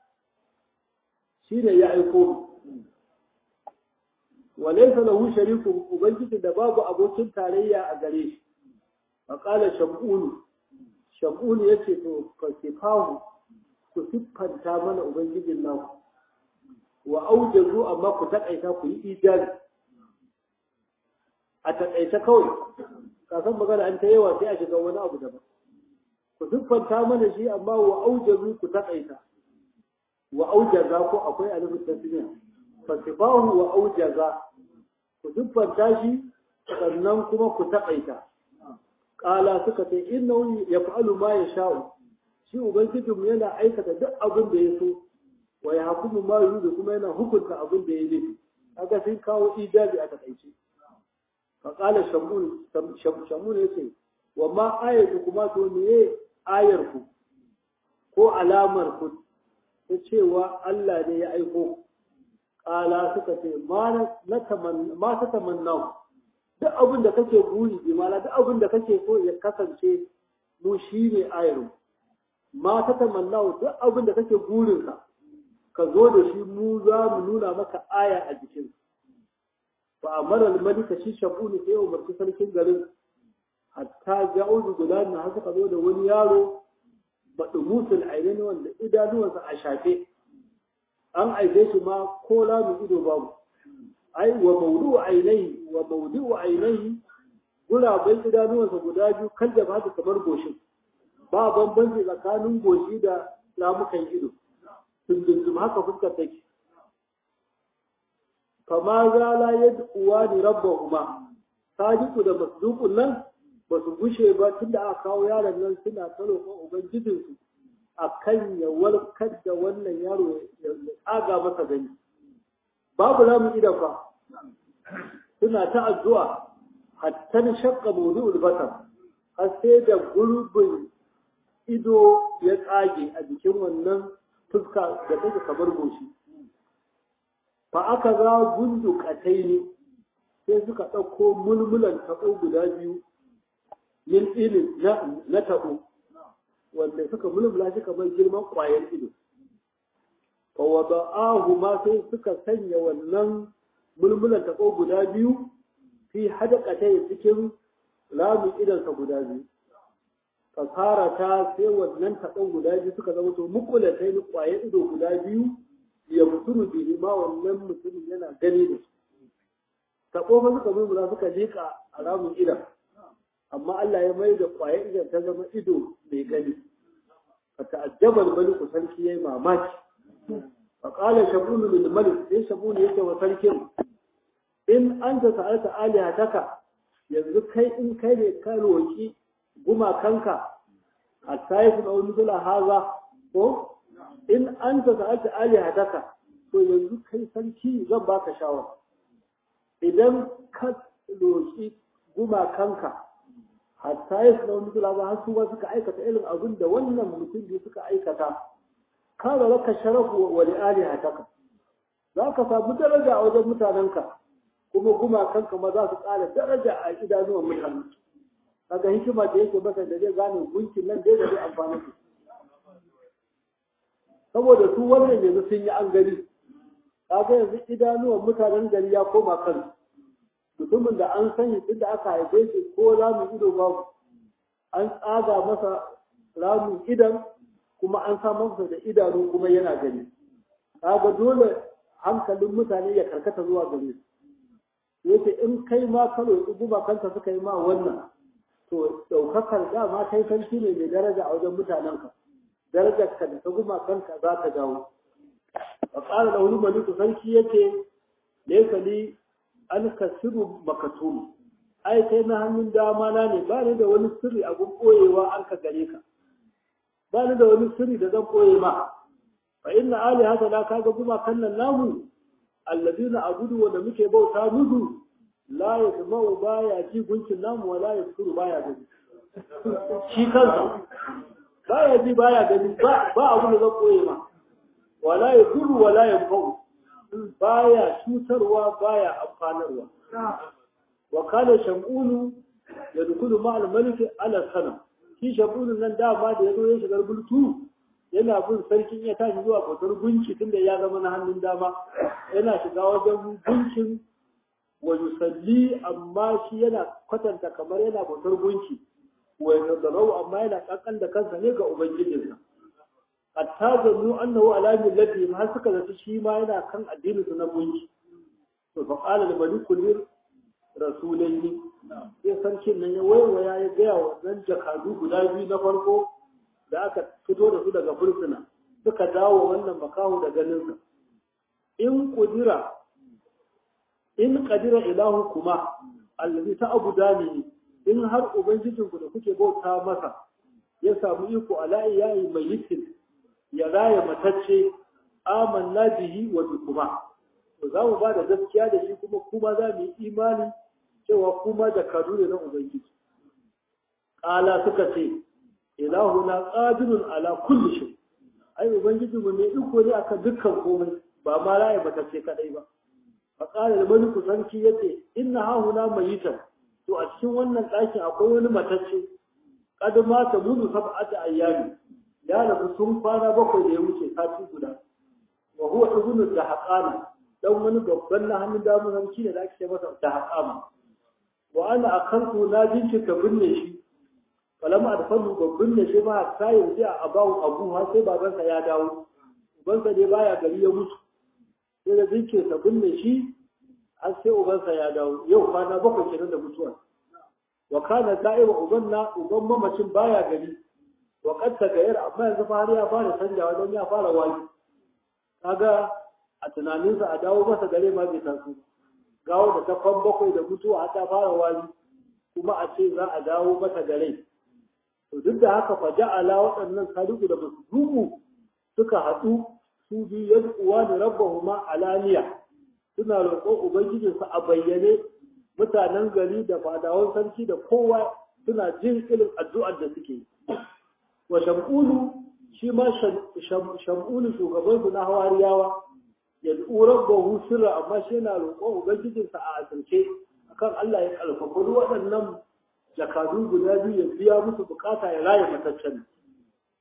shine ya aiko walaysa lahu sharikun ubangijin da babu abokin tarayya a gare shi faqala shabunu yace to fasifahu ku siffanta mana ubangijin naku wa aujazu amma ku takaita ku yi ijazi a takaita kawai kasan magana an ta yawa sai a shiga wani abu daban ku siffanta mana shi amma wa aujazu ku takaita wa aujaza ko akwai alifin tasniya fasifahu wa aujaza ku siffanta shi sannan kuma ku takaita qala suka ce innahu yaf'alu ma yasha'u shi ubangijinmu yana aikata duk abin da ya so wa yahkumu ma yuridu kuma yana hukunta abin da ya nufi kaga sun kawo ijabi a takaice fa qala shamun yace wa ma ayatu kuma to ne ayar ku ko alamar ku ta cewa Allah ne ya aiko qala suka ce ma ta tamanna duk abin da kake buri bi mala duk abin da kake so ya kasance mu shine ayar mu ma ta tamanna duk abin da kake burin ka zo da shi mu za mu nuna maka aya a jikin fa amara al-malika shi shabuni sai umarci sarkin garin hatta ja'udu gulan har suka zo da wani yaro badu musul ainihi wanda idanuwansa a shafe an aibe shi ma ko lamu ido babu ai wa mawdu'u ainihi guraben idanuwansa guda biyu kan da ba kamar goshin ba bambanci tsakanin goshi da ramukan ido tundundum haka fuskar take kama zala yad'uwa ni rabbahuma sadiku da masduqun nan ba su gushe ba tunda aka kawo yaron nan suna tsaro ko ubangijin su akan ya walkar da wannan yaro ya tsaga masa gani babu lamu idan fa suna ta addu'a hatta shaqqa mawdu'ul basar har sai da gurbin ido ya tsage a jikin wannan fuska da take kamar goshi fa aka za bundukatai ne sai suka ɗauko mulmulan taɓo guda biyu min ilin na taɓo wanda suka mulmula shi kamar girman ƙwayar ido fa wada'ahu ma sai suka sanya wannan mulmulan taɓo guda biyu fi hadaqatai cikin ramin idansa guda biyu fasara ta sai wannan taɓon guda biyu suka zama to mukulatai ni ƙwayar ido guda biyu ya muturu bihi ma wannan mutumin yana gani da su taɓo fa suka mulmula suka liƙa a ramin idan amma Allah ya mai da ƙwayar idan ta zama ido mai gani fa ta'ajjabal maliku sarki yayi mamaki fa qala shabunu lil malik sai shabunu yake wa sarkin in anta sa'alta alihataka yanzu kai in kai ne ka roki gumakanka hatta yi da wani zula haza ko in anta sa'alta alihataka to yanzu kai sarki zan baka shawara idan ka roki gumakanka hatta yi da wani zula har su ba suka aikata irin abin da wannan mutum biyu suka aikata kada laka sharafu wa li alihataka za ka samu daraja a wajen mutanenka kuma gumakanka ma za su ƙara daraja a idanuwan mutane kaga hikima da yake masa da zai gane gunkin nan dai da zai amfana su saboda su wannan yanzu sun yi an gani kaga yanzu idanuwan mutanen gari ya koma kan mutumin da an sani tun da aka haife shi ko ramin ido babu an tsaga masa ramin idan kuma an sa masa da idanu kuma yana gani kaga dole hankalin mutane ya karkata zuwa gare su yace in kai ma ka roƙi gumakanka suka yi ma wannan to ɗaukakar dama kai sarki ne mai daraja a wajen mutanenka darajar ka da ta gumakanka za ta dawo a ƙara da wani maliku sarki yace laysa li an kasiru makatum ai kai na hannun dama na ne ba ni da wani sirri a gun koyewa an ka gare ka ba ni da wani sirri da zan koye ma fa inna ali hada la kaga gumakan nan namu alladina abudu wanda muke bauta musu la yasma'u baya ji gunkin namu wala yasuru baya gani shi kansa baya ji baya gani ba abu da zan koye ma wala yasuru wala yanfa'u baya cutarwa baya amfanarwa wa kana shamunu yadkhulu ma'al malik ala sanam shi shamunu nan dama da yazo ya shigar bultu yana bin sarkin ya tashi zuwa bautar gunki tunda ya zama na hannun dama yana shiga wajen gunkin wa yusalli amma shi yana kwatanta kamar yana bautar gunki wa yadallu amma yana kankan da kansa ne ga ubangijinsa hatta zannu annahu ala millati ma suka zata shi ma yana kan addinin su na gunki to fa qala al maliku lir rasulaini sai sarkin nan ya waiwaya ya ga wannan jakadu guda biyu na farko da aka fito da su daga fursuna suka dawo wannan makahu da ganinsa in qadira ilahu kuma allazi ta'budani in har ubangijinku da kuke bauta masa ya samu iko ala yayi mayitin ya raya matacce amanna bihi wa bikuma to za mu ba da gaskiya da shi kuma za mu yi imani cewa kuma da kadu ne na ubangiji qala suka ce ilahuna qadirun ala kulli shay ai ubangiji mu ne iko ne akan dukkan komai ba ma raya matacce kadai ba fa qala al-maliku sarki yace inna hahuna mayitan to a cikin wannan ɗakin akwai wani matacce kad ma ta mudu sab'ati ayyami ya rabu sun kwana bakwai da ya wuce sati guda wa huwa ibnu dahqana dan wani babban na hannun damu sarki da ake masa dahqama wa ana akantu na jinki ka binne shi falama adfanu ba binne shi ba sai yanzu a abu har sai babansa ya dawo ubansa dai baya gari ya mutu sai da jinki ka binne shi har sai ubansa ya dawo yau kwana bakwai kenan da mutuwa wa kana sa'iba uban mamacin baya gari wa qad tagayyara amma yanzu fa har ya fara canjawa don ya fara wani kaga a tunaninsa a dawo masa gare ma bai taso gawo da kafan bakwai da mutuwa har ta fara wani kuma a ce za a dawo masa gare to duk da haka fa ja'ala waɗannan sadiku da masduku suka haɗu su biyu yad'uwa da rabbahuma alaniya suna roƙon ubangijinsu a bayyane mutanen gari da fadawan sarki da kowa suna jin irin addu'ar da suke yi wa shamulu shi ma shamulu shugaban su na hawariyawa yad'u rabbahu sirra amma shi yana roƙon ubangijinsa a asirce akan Allah ya karfafa waɗannan jakadu guda biyu ya biya musu bukata ya raye mataccen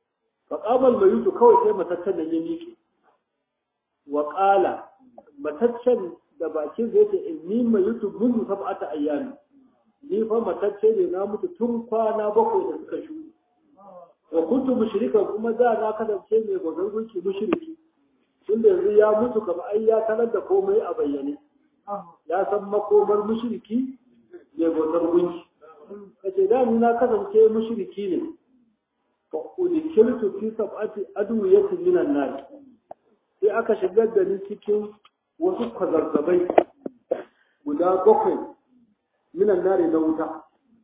fa qamal mayitu kawai sai mataccen nan ya miƙe wa qala mataccen da bakin zai ce inni mayitu mundu sab'ata ayyami ni fa matacce ne na mutu tun kwana 7 da suka shuɗe wa kuntu mushrikan kuma da na kasance mai bautar gunki mushriki tunda yanzu ya mutu kamar ai ya tarar da komai a bayyane ya san makomar mushriki mai bautar gunki kace da ni na kasance mushriki ne fa udkiltu fi sab'ati adwiyatin minan nar sai aka shigar da ni cikin wasu kwazazzabai guda 7 minan nar na wuta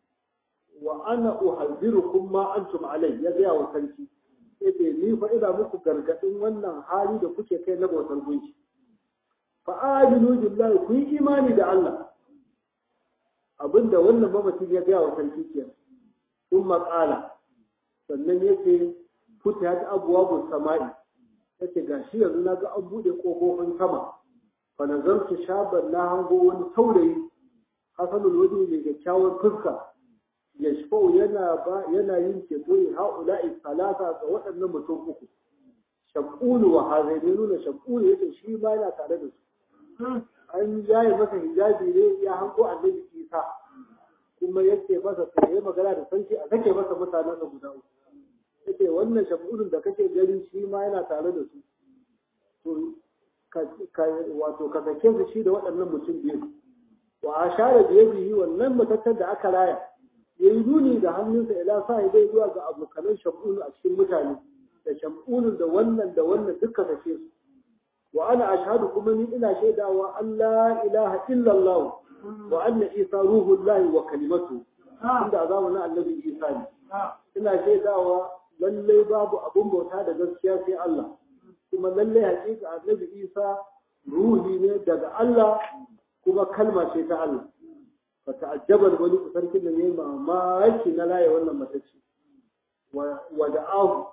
wa ana uhadhirukum ma antum alai ya ga wa sarki sai ni fa ina muku gargadin wannan hali da kuke kai na bautar gunki fa aminu billahi ku yi imani da Allah abinda wannan mamacin ya ga wa sarki kenan kuma qala sannan yake futihat abwabus samai yace gashi yanzu naga an bude kofofin sama fa nazartu shaban na hango wani saurayi hasanul wajhi mai kyakkyawar fuska yashfau yana yin ceto ya haula'i salasa ga waɗannan mutum uku shabulu wa hazaini nuna shabulu yace shi ma yana tare da su an yaye masa hijabi ne ya hanko annabi Isa kuma yake masa sai magana da sarki a sake masa mutanen sa guda uku yace wannan shabulun da kake gani shi ma yana tare da su to wato ka sake su shi da waɗannan mutum biyu wa ashara da yadihi wannan matattar da aka raya yayi nuni da hannunsa ila sa dai zuwa ga abokanan shabulu a cikin mutane da shabulun da wannan duka sake su wa ana ashhadu kuma ni ina shaidawa Allah ilaha illallah wa anna isa ruhullahi wa kalimatu inda azamu na annabi isa ne ina shaidawa lalle babu abun bauta da gaskiya sai Allah kuma lalle hakika annabi isa ruhi ne daga Allah kuma kalma ce ta Allah fa ta'ajjaba wani sarkin nan yayi mamaki na laye wannan matacce wa da'ahu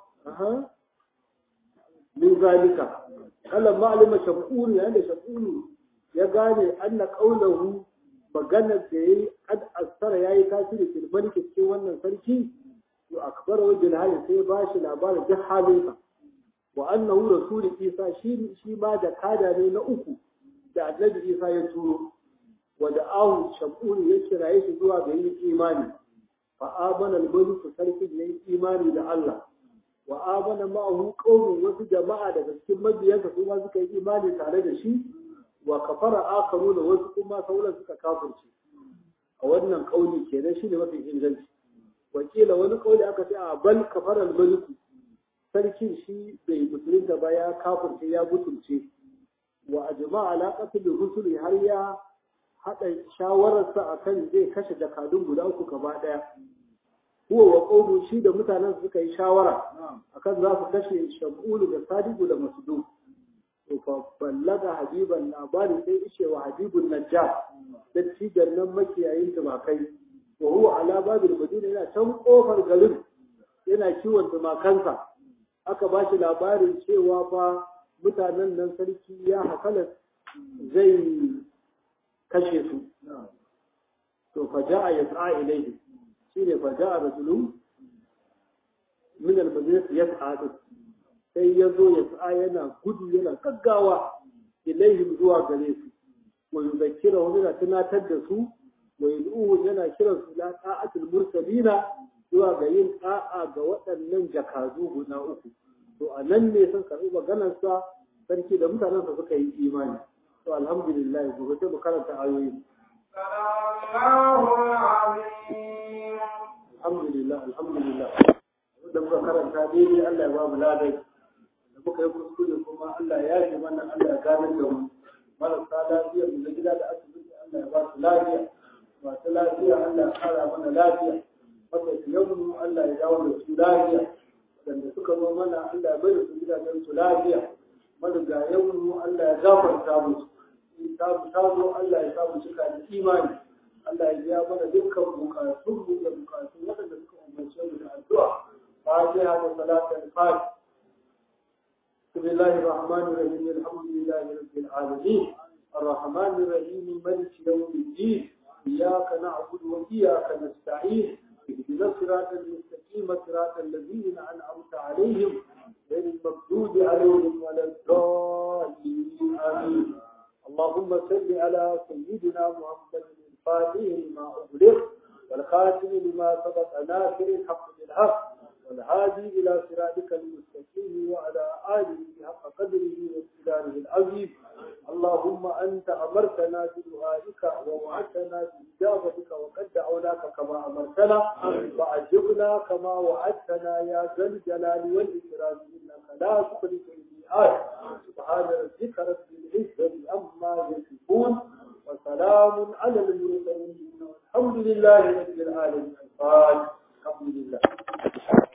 min zalika Allah ma'alima shab'un yanda shab'un ya gane anna qawluhu maganar da yayi ad asara yayi tasiri fil maliki cikin wannan sarki to akbar wajin hali sai ba shi labarin duk halinsa wa annahu rasul isa shi ma da kada ne na uku da annabi isa ya turo wa da'ahu shab'un ya kiraye shi zuwa ga yin imani fa amana al-mulk sarki yayi imani da Allah wa amana ma'ahu qaumun wasu jama'a daga cikin mabiyansa kuma suka yi imani tare da shi wa kafara akharuna wasu kuma sauran suka kafirce a wannan kauli kenan shine mafi inganci wakila wani kauli aka ce a bal kafara al-malik sarkin shi bai musulunta ba ya kafirce ya butulce wa ajma alaqatu bi rusuli har ya hada shawararsa akan zai kashe jakadun guda uku gaba daya huwa wa qawlu shi da mutanen suka yi shawara akan za su kashe shabulu da sadiqu da masdu to fa ballaga habiban labari sai ishe wa habibun najjar da cigar nan makiyayin tumakai wa huwa ala babil madina yana can kofar garin yana kiwon tumakansa aka ba shi labarin cewa fa mutanen nan sarki ya hakala zai kashe su to fa ja'a yas'a ilayhi shine fa ja'a rajulun min al-madinati yas'a sai yazo yas'a yana gudu yana gaggawa ilayhim zuwa gare su wa yuzakkiruhum yana tunatar da su wa yad'uhu yana kiran su la ta'atul mursalina zuwa ga yin da'a ga waɗannan jakadu guda uku to anan ne sun karɓi maganar sa sarki da mutanen sa suka yi imani to alhamdulillah gobe sai mu karanta ayoyi alhamdulillah da muka karanta daidai Allah ya ba mu ladai da muka yi kuskure kuma Allah ya yi mana Allah ya gane da mu marasa lafiya mu na gida da asibiti Allah ya ba su lafiya masu lafiya Allah ya kara mana lafiya matafiyanmu Allah ya dawo da su lafiya wadanda suka zo mana Allah ya bai da su gidajen su lafiya marigayenmu Allah ya gafarta musu in ta zo Allah ya samu cika da imani Allah ya biya mana dukkan bukatun da bukatun waɗanda suka umarce mu da addu'a fatiha da salatul fatiha بسم الله الرحمن الرحيم الحمد لله رب العالمين الرحمن الرحيم مالك يوم الدين إياك نعبد وإياك نستعين اهدنا الصراط المستقيم صراط الذين أنعمت عليهم غير المغضوب عليهم ولا الضالين آمين. اللهم صل على سيدنا محمد الفاتح لما أغلق والخاتم لما سبق ناصر الحق بالحق والهادي إلى صراطك المستقيم وعلى آله حق قدره وامتدانه العظيم. اللهم أنت أمرتنا بدعائك ووعدتنا بإجابتك وقد دعوناك كما أمرتنا وأجبنا كما وعدتنا يا ذا الجلال والإكرام إنك لا تخلف الميعاد. سبحان ربك رب العزة عما يصفون وسلام على المرسلين والحمد لله رب العالمين. الحمد لله.